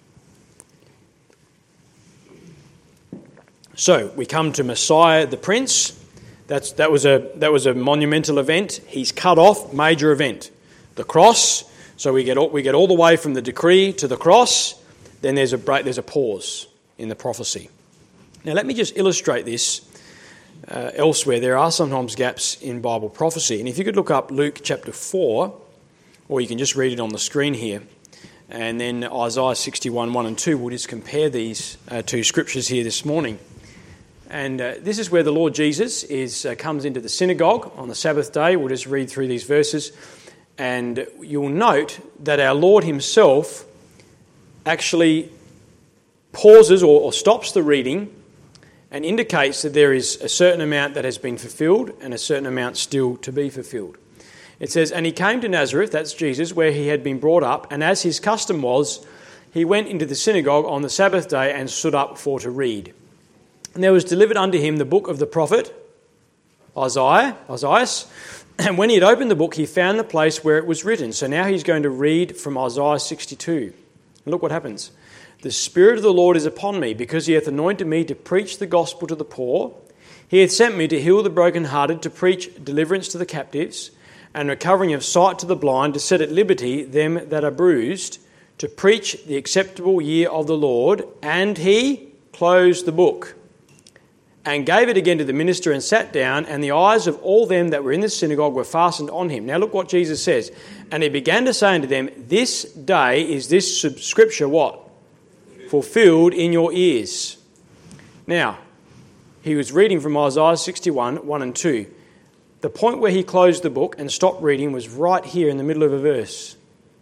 So we come to Messiah the Prince. That's that was a that was a monumental event. He's cut off, major event. The cross. So we get all, we get all the way from the decree to the cross. Then there's a break, there's a pause in the prophecy. Now let me just illustrate this uh, elsewhere. There are sometimes gaps in Bible prophecy, and if you could look up Luke chapter four, or you can just read it on the screen here. And then Isaiah sixty-one, one and two. We'll just compare these uh, two scriptures here this morning. And uh, this is where the Lord Jesus is uh, comes into the synagogue on the Sabbath day. We'll just read through these verses. And you'll note that our Lord himself actually pauses or, or stops the reading and indicates that there is a certain amount that has been fulfilled and a certain amount still to be fulfilled. It says, and he came to Nazareth, that's Jesus, where he had been brought up, and as his custom was, he went into the synagogue on the Sabbath day and stood up for to read. And there was delivered unto him the book of the prophet Isaiah, Isaiah, and when he had opened the book, he found the place where it was written. So now he's going to read from Isaiah sixty-two. And look what happens. The Spirit of the Lord is upon me, because he hath anointed me to preach the gospel to the poor. He hath sent me to heal the brokenhearted, to preach deliverance to the captives, and recovering of sight to the blind, to set at liberty them that are bruised, to preach the acceptable year of the Lord. And he closed the book, and gave it again to the minister, and sat down, and the eyes of all them that were in the synagogue were fastened on him. Now look what Jesus says. And he began to say unto them, this day is this scripture what? Fulfilled in your ears. Now, he was reading from Isaiah sixty-one, one and two. The point where he closed the book and stopped reading was right here in the middle of a verse.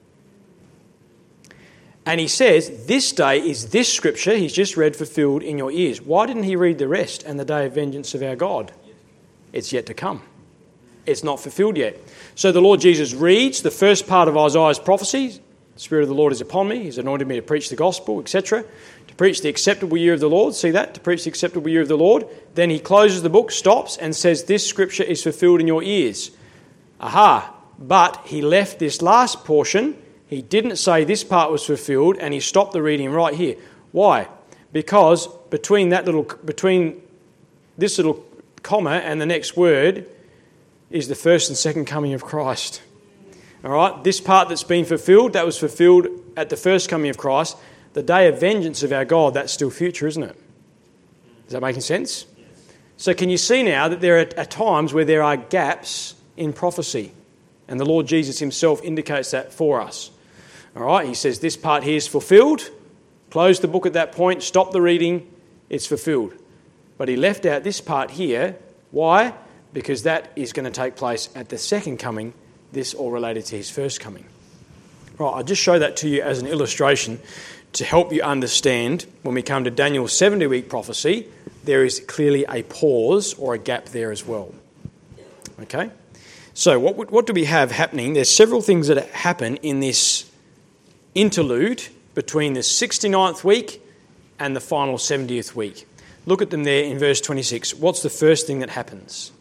And he says, this day is this scripture he's just read fulfilled in your ears. Why didn't he read the rest? And the day of vengeance of our God? It's yet to come. It's not fulfilled yet. So the Lord Jesus reads the first part of Isaiah's prophecy. The Spirit of the Lord is upon me. He's anointed me to preach the gospel, et cetera. To preach the acceptable year of the Lord. See that? To preach the acceptable year of the Lord. Then he closes the book, stops, and says, this scripture is fulfilled in your ears. Aha! But he left this last portion. He didn't say this part was fulfilled, and he stopped the reading right here. Why? Because between that little, between this little comma and the next word is the first and second coming of Christ. All right? This part that's been fulfilled, that was fulfilled at the first coming of Christ. The day of vengeance of our God, that's still future, isn't it? Is that making sense? So can you see now that there are, are times where there are gaps in prophecy? And the Lord Jesus himself indicates that for us. All right, he says this part here is fulfilled. Close the book at that point, stop the reading, it's fulfilled. But he left out this part here. Why? Because that is going to take place at the second coming, this all related to his first coming. Right, I'll just show that to you as an illustration to help you understand when we come to Daniel's seventy-week prophecy, there is clearly a pause or a gap there as well. Okay? So what what do we have happening? There's several things that happen in this interlude between the sixty-ninth week and the final seventieth week. Look at them there in verse twenty-six. What's the first thing that happens?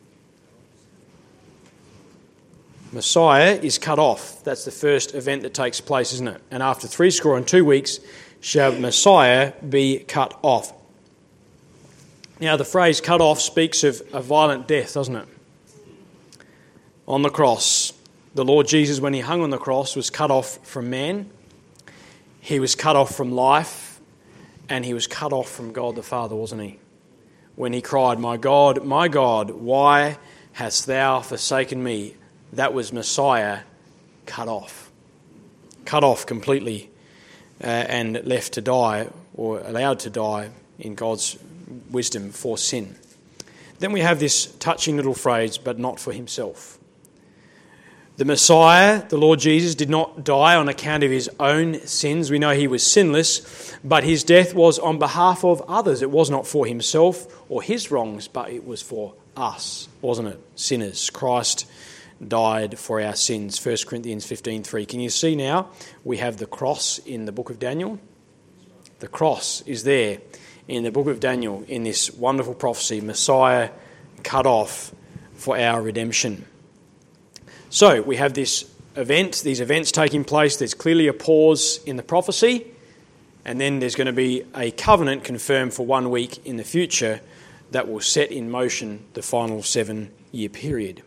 Messiah is cut off. That's the first event that takes place, isn't it? And after three score and two weeks shall Messiah be cut off. Now the phrase cut off speaks of a violent death, doesn't it? On the cross, the Lord Jesus, when he hung on the cross, was cut off from man. He was cut off from life, and he was cut off from God the Father, wasn't he? When he cried, "My God, my God, why hast thou forsaken me?" That was Messiah cut off. Cut off completely uh, and left to die, or allowed to die in God's wisdom for sin. Then we have this touching little phrase, "but not for himself." The Messiah, the Lord Jesus, did not die on account of his own sins. We know he was sinless, but his death was on behalf of others. It was not for himself or his wrongs, but it was for us, wasn't it? Sinners. Christ died for our sins. First Corinthians fifteen three. Can you see now? We have the cross in the book of Daniel. The cross is there in the book of Daniel in this wonderful prophecy. Messiah cut off for our redemption. So we have this event, these events taking place. There's clearly a pause in the prophecy, and then there's going to be a covenant confirmed for one week in the future that will set in motion the final seven-year period.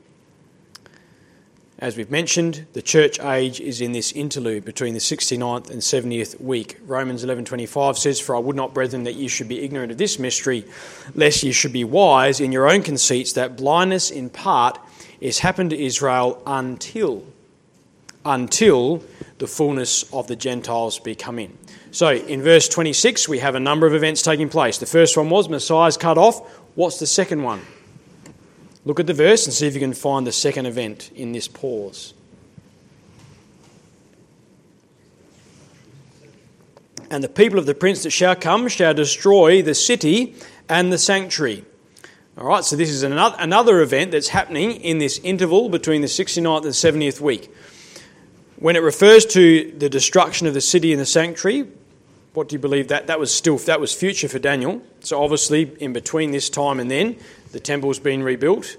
As we've mentioned, the church age is in this interlude between the sixty-ninth and seventieth week. Romans eleven twenty-five says, "For I would not, brethren, that ye should be ignorant of this mystery, lest ye should be wise in your own conceits, that blindness in part is happened to Israel until, until the fullness of the Gentiles be come in." So in verse twenty-six, we have a number of events taking place. The first one was Messiah's cut off. What's the second one? Look at the verse and see if you can find the second event in this pause. "And the people of the prince that shall come shall destroy the city and the sanctuary." All right, so this is another, another event that's happening in this interval between the sixty-ninth and seventieth week. When it refers to the destruction of the city and the sanctuary, what do you believe that? That was still that was future for Daniel. So obviously in between this time and then, the temple's been rebuilt.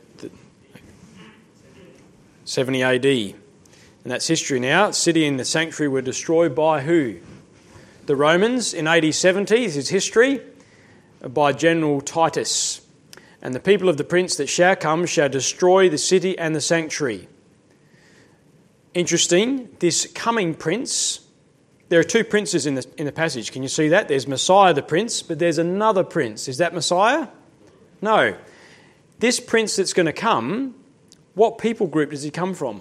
seventy A D. And that's history now. The city and the sanctuary were destroyed by who? The Romans in A D seventy. This is history. By General Titus. "And the people of the prince that shall come shall destroy the city and the sanctuary." Interesting. This coming prince, there are two princes in the, in the passage. Can you see that? There's Messiah the prince, but there's another prince. Is that Messiah? No. This prince that's going to come, what people group does he come from?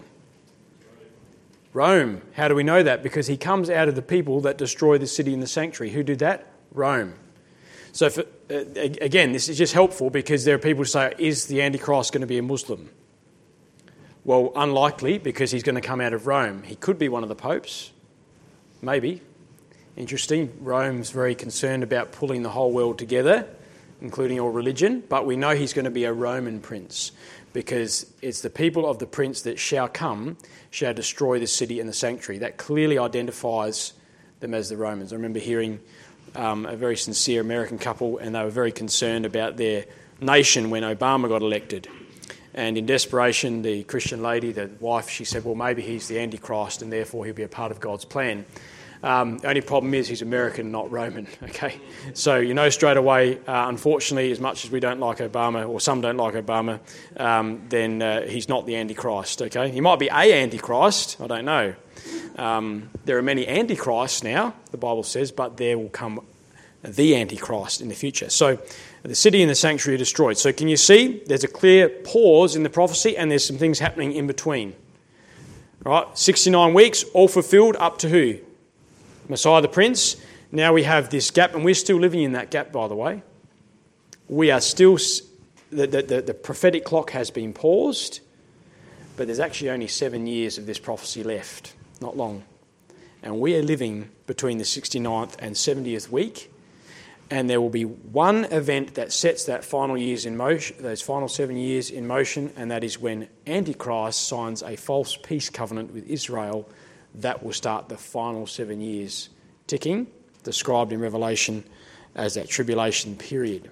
Rome. How do we know that? Because he comes out of the people that destroy the city and the sanctuary. Who did that? Rome. So for, uh, again, this is just helpful because there are people who say, is the Antichrist going to be a Muslim? Well, unlikely, because he's going to come out of Rome. He could be one of the popes. Maybe. Interesting. Rome's very concerned about pulling the whole world together, including all religion, but we know he's going to be a Roman prince because it's the people of the prince that shall come shall destroy the city and the sanctuary. That clearly identifies them as the Romans. I remember hearing um, a very sincere American couple, and they were very concerned about their nation when Obama got elected. And in desperation, the Christian lady, the wife, she said, well, maybe he's the Antichrist and therefore he'll be a part of God's plan. Um, the only problem is he's American, not Roman, okay? So you know straight away, uh, unfortunately, as much as we don't like Obama, or some don't like Obama, um, then uh, he's not the Antichrist, okay? He might be a Antichrist, I don't know. Um, there are many Antichrists now, the Bible says, but there will come the Antichrist in the future. So the city and the sanctuary are destroyed. So can you see there's a clear pause in the prophecy and there's some things happening in between. All right, sixty-nine weeks, all fulfilled, up to who? Messiah the Prince. Now we have this gap, and we're still living in that gap, by the way. We are still, the, the, the prophetic clock has been paused, but there's actually only seven years of this prophecy left, not long. And we are living between the sixty-ninth and seventieth week, and there will be one event that sets that final years in motion, those final seven years in motion, and that is when Antichrist signs a false peace covenant with Israel. That will start the final seven years ticking, described in Revelation as that tribulation period.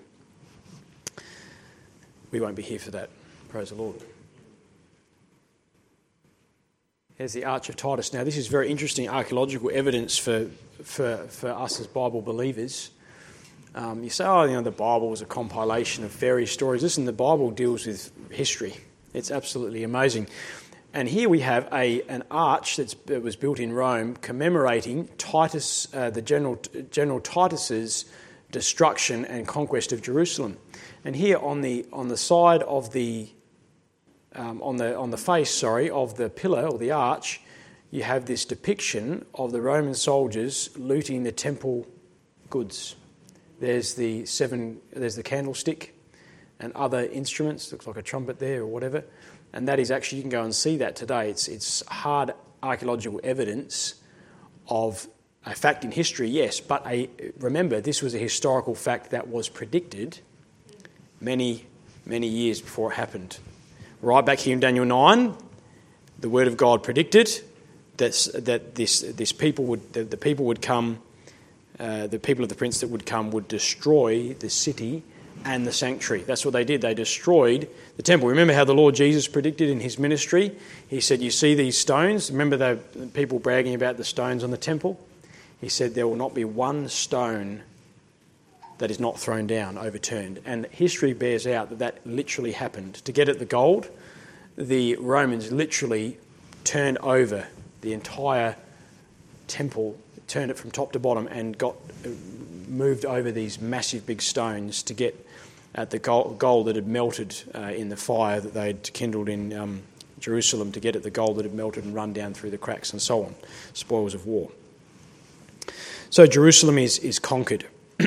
We won't be here for that. Praise the Lord. Here's the Arch of Titus. Now, this is very interesting archaeological evidence for for, for us as Bible believers. Um, you say, oh, you know, the Bible was a compilation of fairy stories. Listen, the Bible deals with history. It's absolutely amazing. And here we have a an arch that's, that was built in Rome commemorating Titus, uh, the general General Titus's destruction and conquest of Jerusalem. And here on the on the side of the um, on the on the face, sorry, of the pillar or the arch, you have this depiction of the Roman soldiers looting the temple goods. There's the seven. There's the candlestick and other instruments. Looks like a trumpet there or whatever. And that is actually, you can go and see that today. It's it's hard archaeological evidence of a fact in history, yes, but a, remember, this was a historical fact that was predicted many, many years before it happened. Right back here in Daniel nine, the Word of God predicted that that this this people would the, the people would come, uh, the people of the prince that would come would destroy the city and the sanctuary. That's what they did. They destroyed the temple. Remember how the Lord Jesus predicted in his ministry? He said, you see these stones? Remember the people bragging about the stones on the temple? He said, there will not be one stone that is not thrown down, overturned. And history bears out that that literally happened. To get at the gold, the Romans literally turned over the entire temple, turned it from top to bottom and got moved over these massive big stones to get at the gold, gold that had melted uh, in the fire that they had kindled in um, Jerusalem, to get at the gold that had melted and run down through the cracks and so on, spoils of war. So Jerusalem is, is conquered.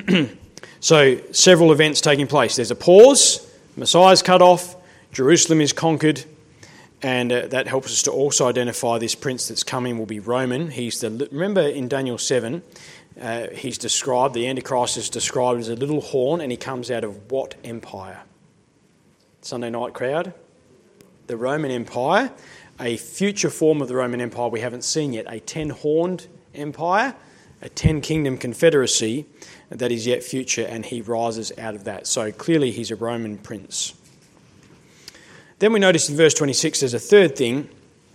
So several events taking place. There's a pause, Messiah's cut off, Jerusalem is conquered, and uh, that helps us to also identify this prince that's coming will be Roman. He's the remember in Daniel seven, uh, he's described, the Antichrist is described as a little horn, and he comes out of what empire? Sunday night crowd? The Roman Empire, a future form of the Roman Empire we haven't seen yet, a ten-horned empire, a ten-kingdom confederacy that is yet future, and he rises out of that. So clearly he's a Roman prince. Then we notice in verse twenty-six there's a third thing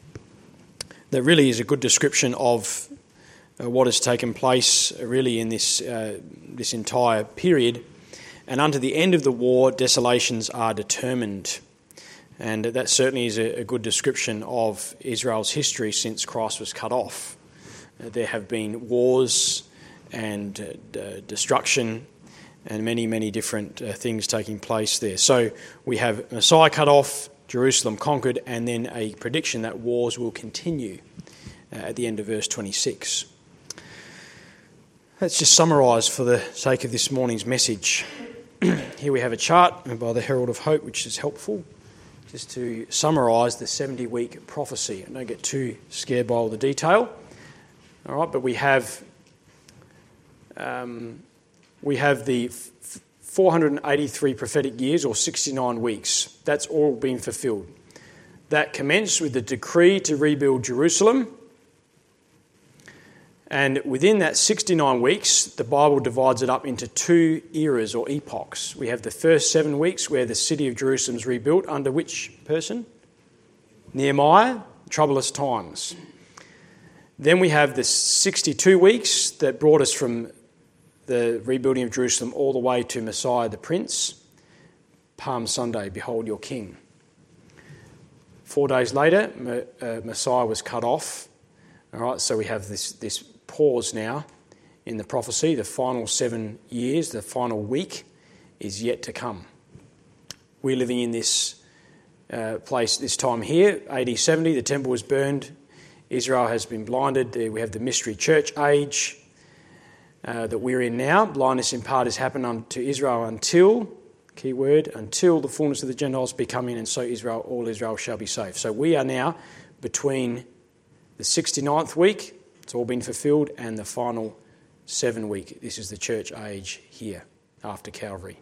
that really is a good description of uh, what has taken place uh, really in this uh, this entire period. And unto the end of the war, desolations are determined. And that certainly is a, a good description of Israel's history since Christ was cut off. Uh, there have been wars and uh, d- destruction and many, many different uh, things taking place there. So we have Messiah cut off, Jerusalem conquered, and then a prediction that wars will continue uh, at the end of verse twenty-six. Let's just summarise for the sake of this morning's message. Here we have a chart by the Herald of Hope, which is helpful, just to summarise the seventy-week prophecy. I don't get too scared by all the detail. All right, but we have um, we have the f- four hundred eighty-three prophetic years, or sixty-nine weeks. That's all been fulfilled. That commenced with the decree to rebuild Jerusalem, And within that sixty-nine weeks, the Bible divides it up into two eras or epochs. We have the first seven weeks where the city of Jerusalem is rebuilt under which person? Nehemiah, troublous times. Then we have the sixty-two weeks that brought us from the rebuilding of Jerusalem all the way to Messiah the Prince. Palm Sunday, behold your king. Four days later, Messiah was cut off. All right, so we have this, this pause now in the prophecy. The final seven years, the final week is yet to come. We're living in this uh, place this time here, A D seventy, the temple was burned. Israel has been blinded. We have the mystery church age uh, that we're in now. Blindness in part has happened unto Israel until, key word, until the fullness of the Gentiles be come in, and so Israel, all Israel shall be saved. So we are now between the sixty-ninth week, it's all been fulfilled, and the final seven week. This is the church age here after Calvary.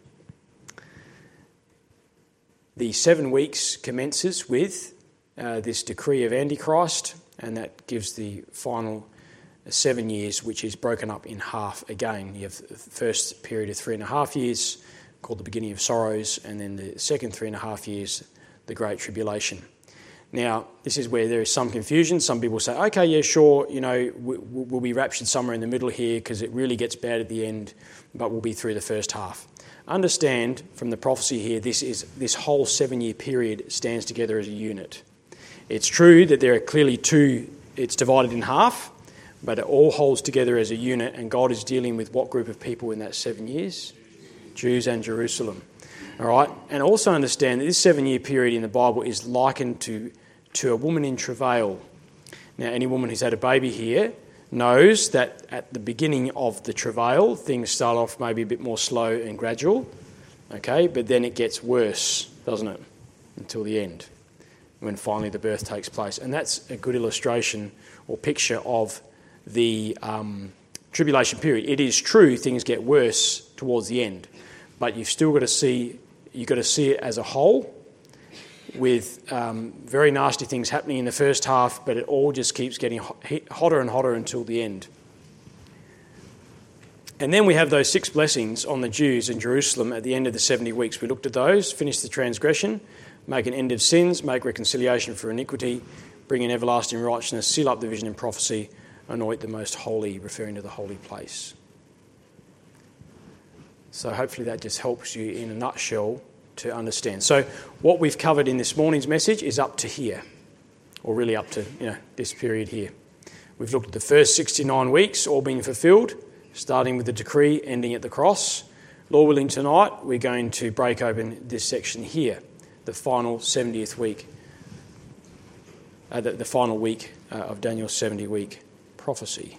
The seven weeks commences with uh, this decree of Antichrist, and that gives the final seven years, which is broken up in half again. You have the first period of three and a half years, called the beginning of sorrows, and then the second three and a half years, the Great Tribulation. Now, this is where there is some confusion. Some people say, okay, yeah, sure, you know, we'll be raptured somewhere in the middle here because it really gets bad at the end, but we'll be through the first half. Understand from the prophecy here, this is this whole seven-year period stands together as a unit. It's true that there are clearly two, it's divided in half, but it all holds together as a unit, and God is dealing with what group of people in that seven years? Jews and Jerusalem. All right, and also understand that this seven-year period in the Bible is likened to, to a woman in travail. Now, any woman who's had a baby here knows that at the beginning of the travail, things start off maybe a bit more slow and gradual, okay, but then it gets worse, doesn't it, until the end, when finally the birth takes place. And that's a good illustration or picture of the um, tribulation period. It is true things get worse towards the end, but you've still got to see you've got to see it as a whole, with um, very nasty things happening in the first half, but it all just keeps getting hotter and hotter until the end. And then we have those six blessings on the Jews in Jerusalem at the end of the seventy weeks. We looked at those: finish the transgression, make an end of sins, make reconciliation for iniquity, bring in everlasting righteousness, seal up the vision and prophecy, anoint the most holy, referring to the holy place. So hopefully that just helps you in a nutshell to understand. So what we've covered in this morning's message is up to here, or really up to you know this period here. We've looked at the first sixty-nine weeks, all being fulfilled, starting with the decree, ending at the cross. Lord willing, tonight we're going to break open this section here, the final seventieth week, uh, the, the final week uh, of Daniel's seventy-week prophecy.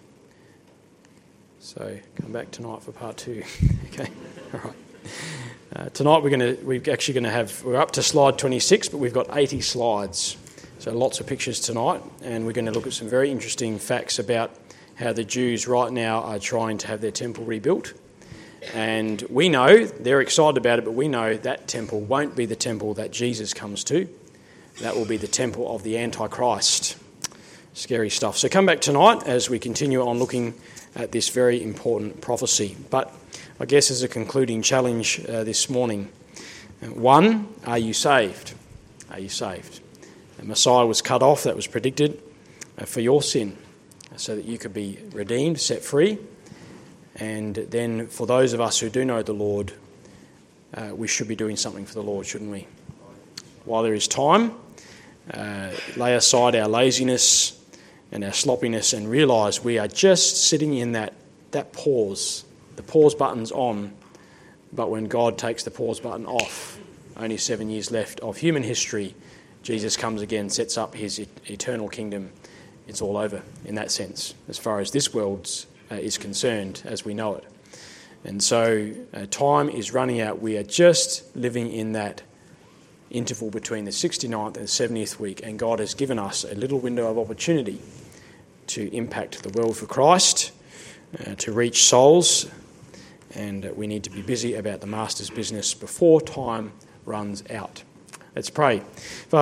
So come back tonight for part two. Okay, all right. Uh, tonight we're going to we're actually going to have we're up to slide twenty-six, but we've got eighty slides, so lots of pictures tonight, and we're going to look at some very interesting facts about how the Jews right now are trying to have their temple rebuilt. And we know they're excited about it, but we know that temple won't be the temple that Jesus comes to. That will be the temple of the Antichrist. Scary stuff. So come back tonight as we continue on looking at this very important prophecy. But I guess as a concluding challenge uh, this morning, one, are you saved? Are you saved? The Messiah was cut off, that was predicted, uh, for your sin, so that you could be redeemed, set free. And then for those of us who do know the Lord, uh, we should be doing something for the Lord, shouldn't we? While there is time, uh, lay aside our laziness and our sloppiness and realise we are just sitting in that, that pause. The pause button's on, but when God takes the pause button off, only seven years left of human history, Jesus comes again, sets up his eternal kingdom. It's all over in that sense, as far as this world uh, is concerned, as we know it. And so uh, time is running out. We are just living in that interval between the sixty-ninth and the seventieth week, and God has given us a little window of opportunity to impact the world for Christ, uh, to reach souls, and uh, we need to be busy about the Master's business before time runs out. Let's pray. Father,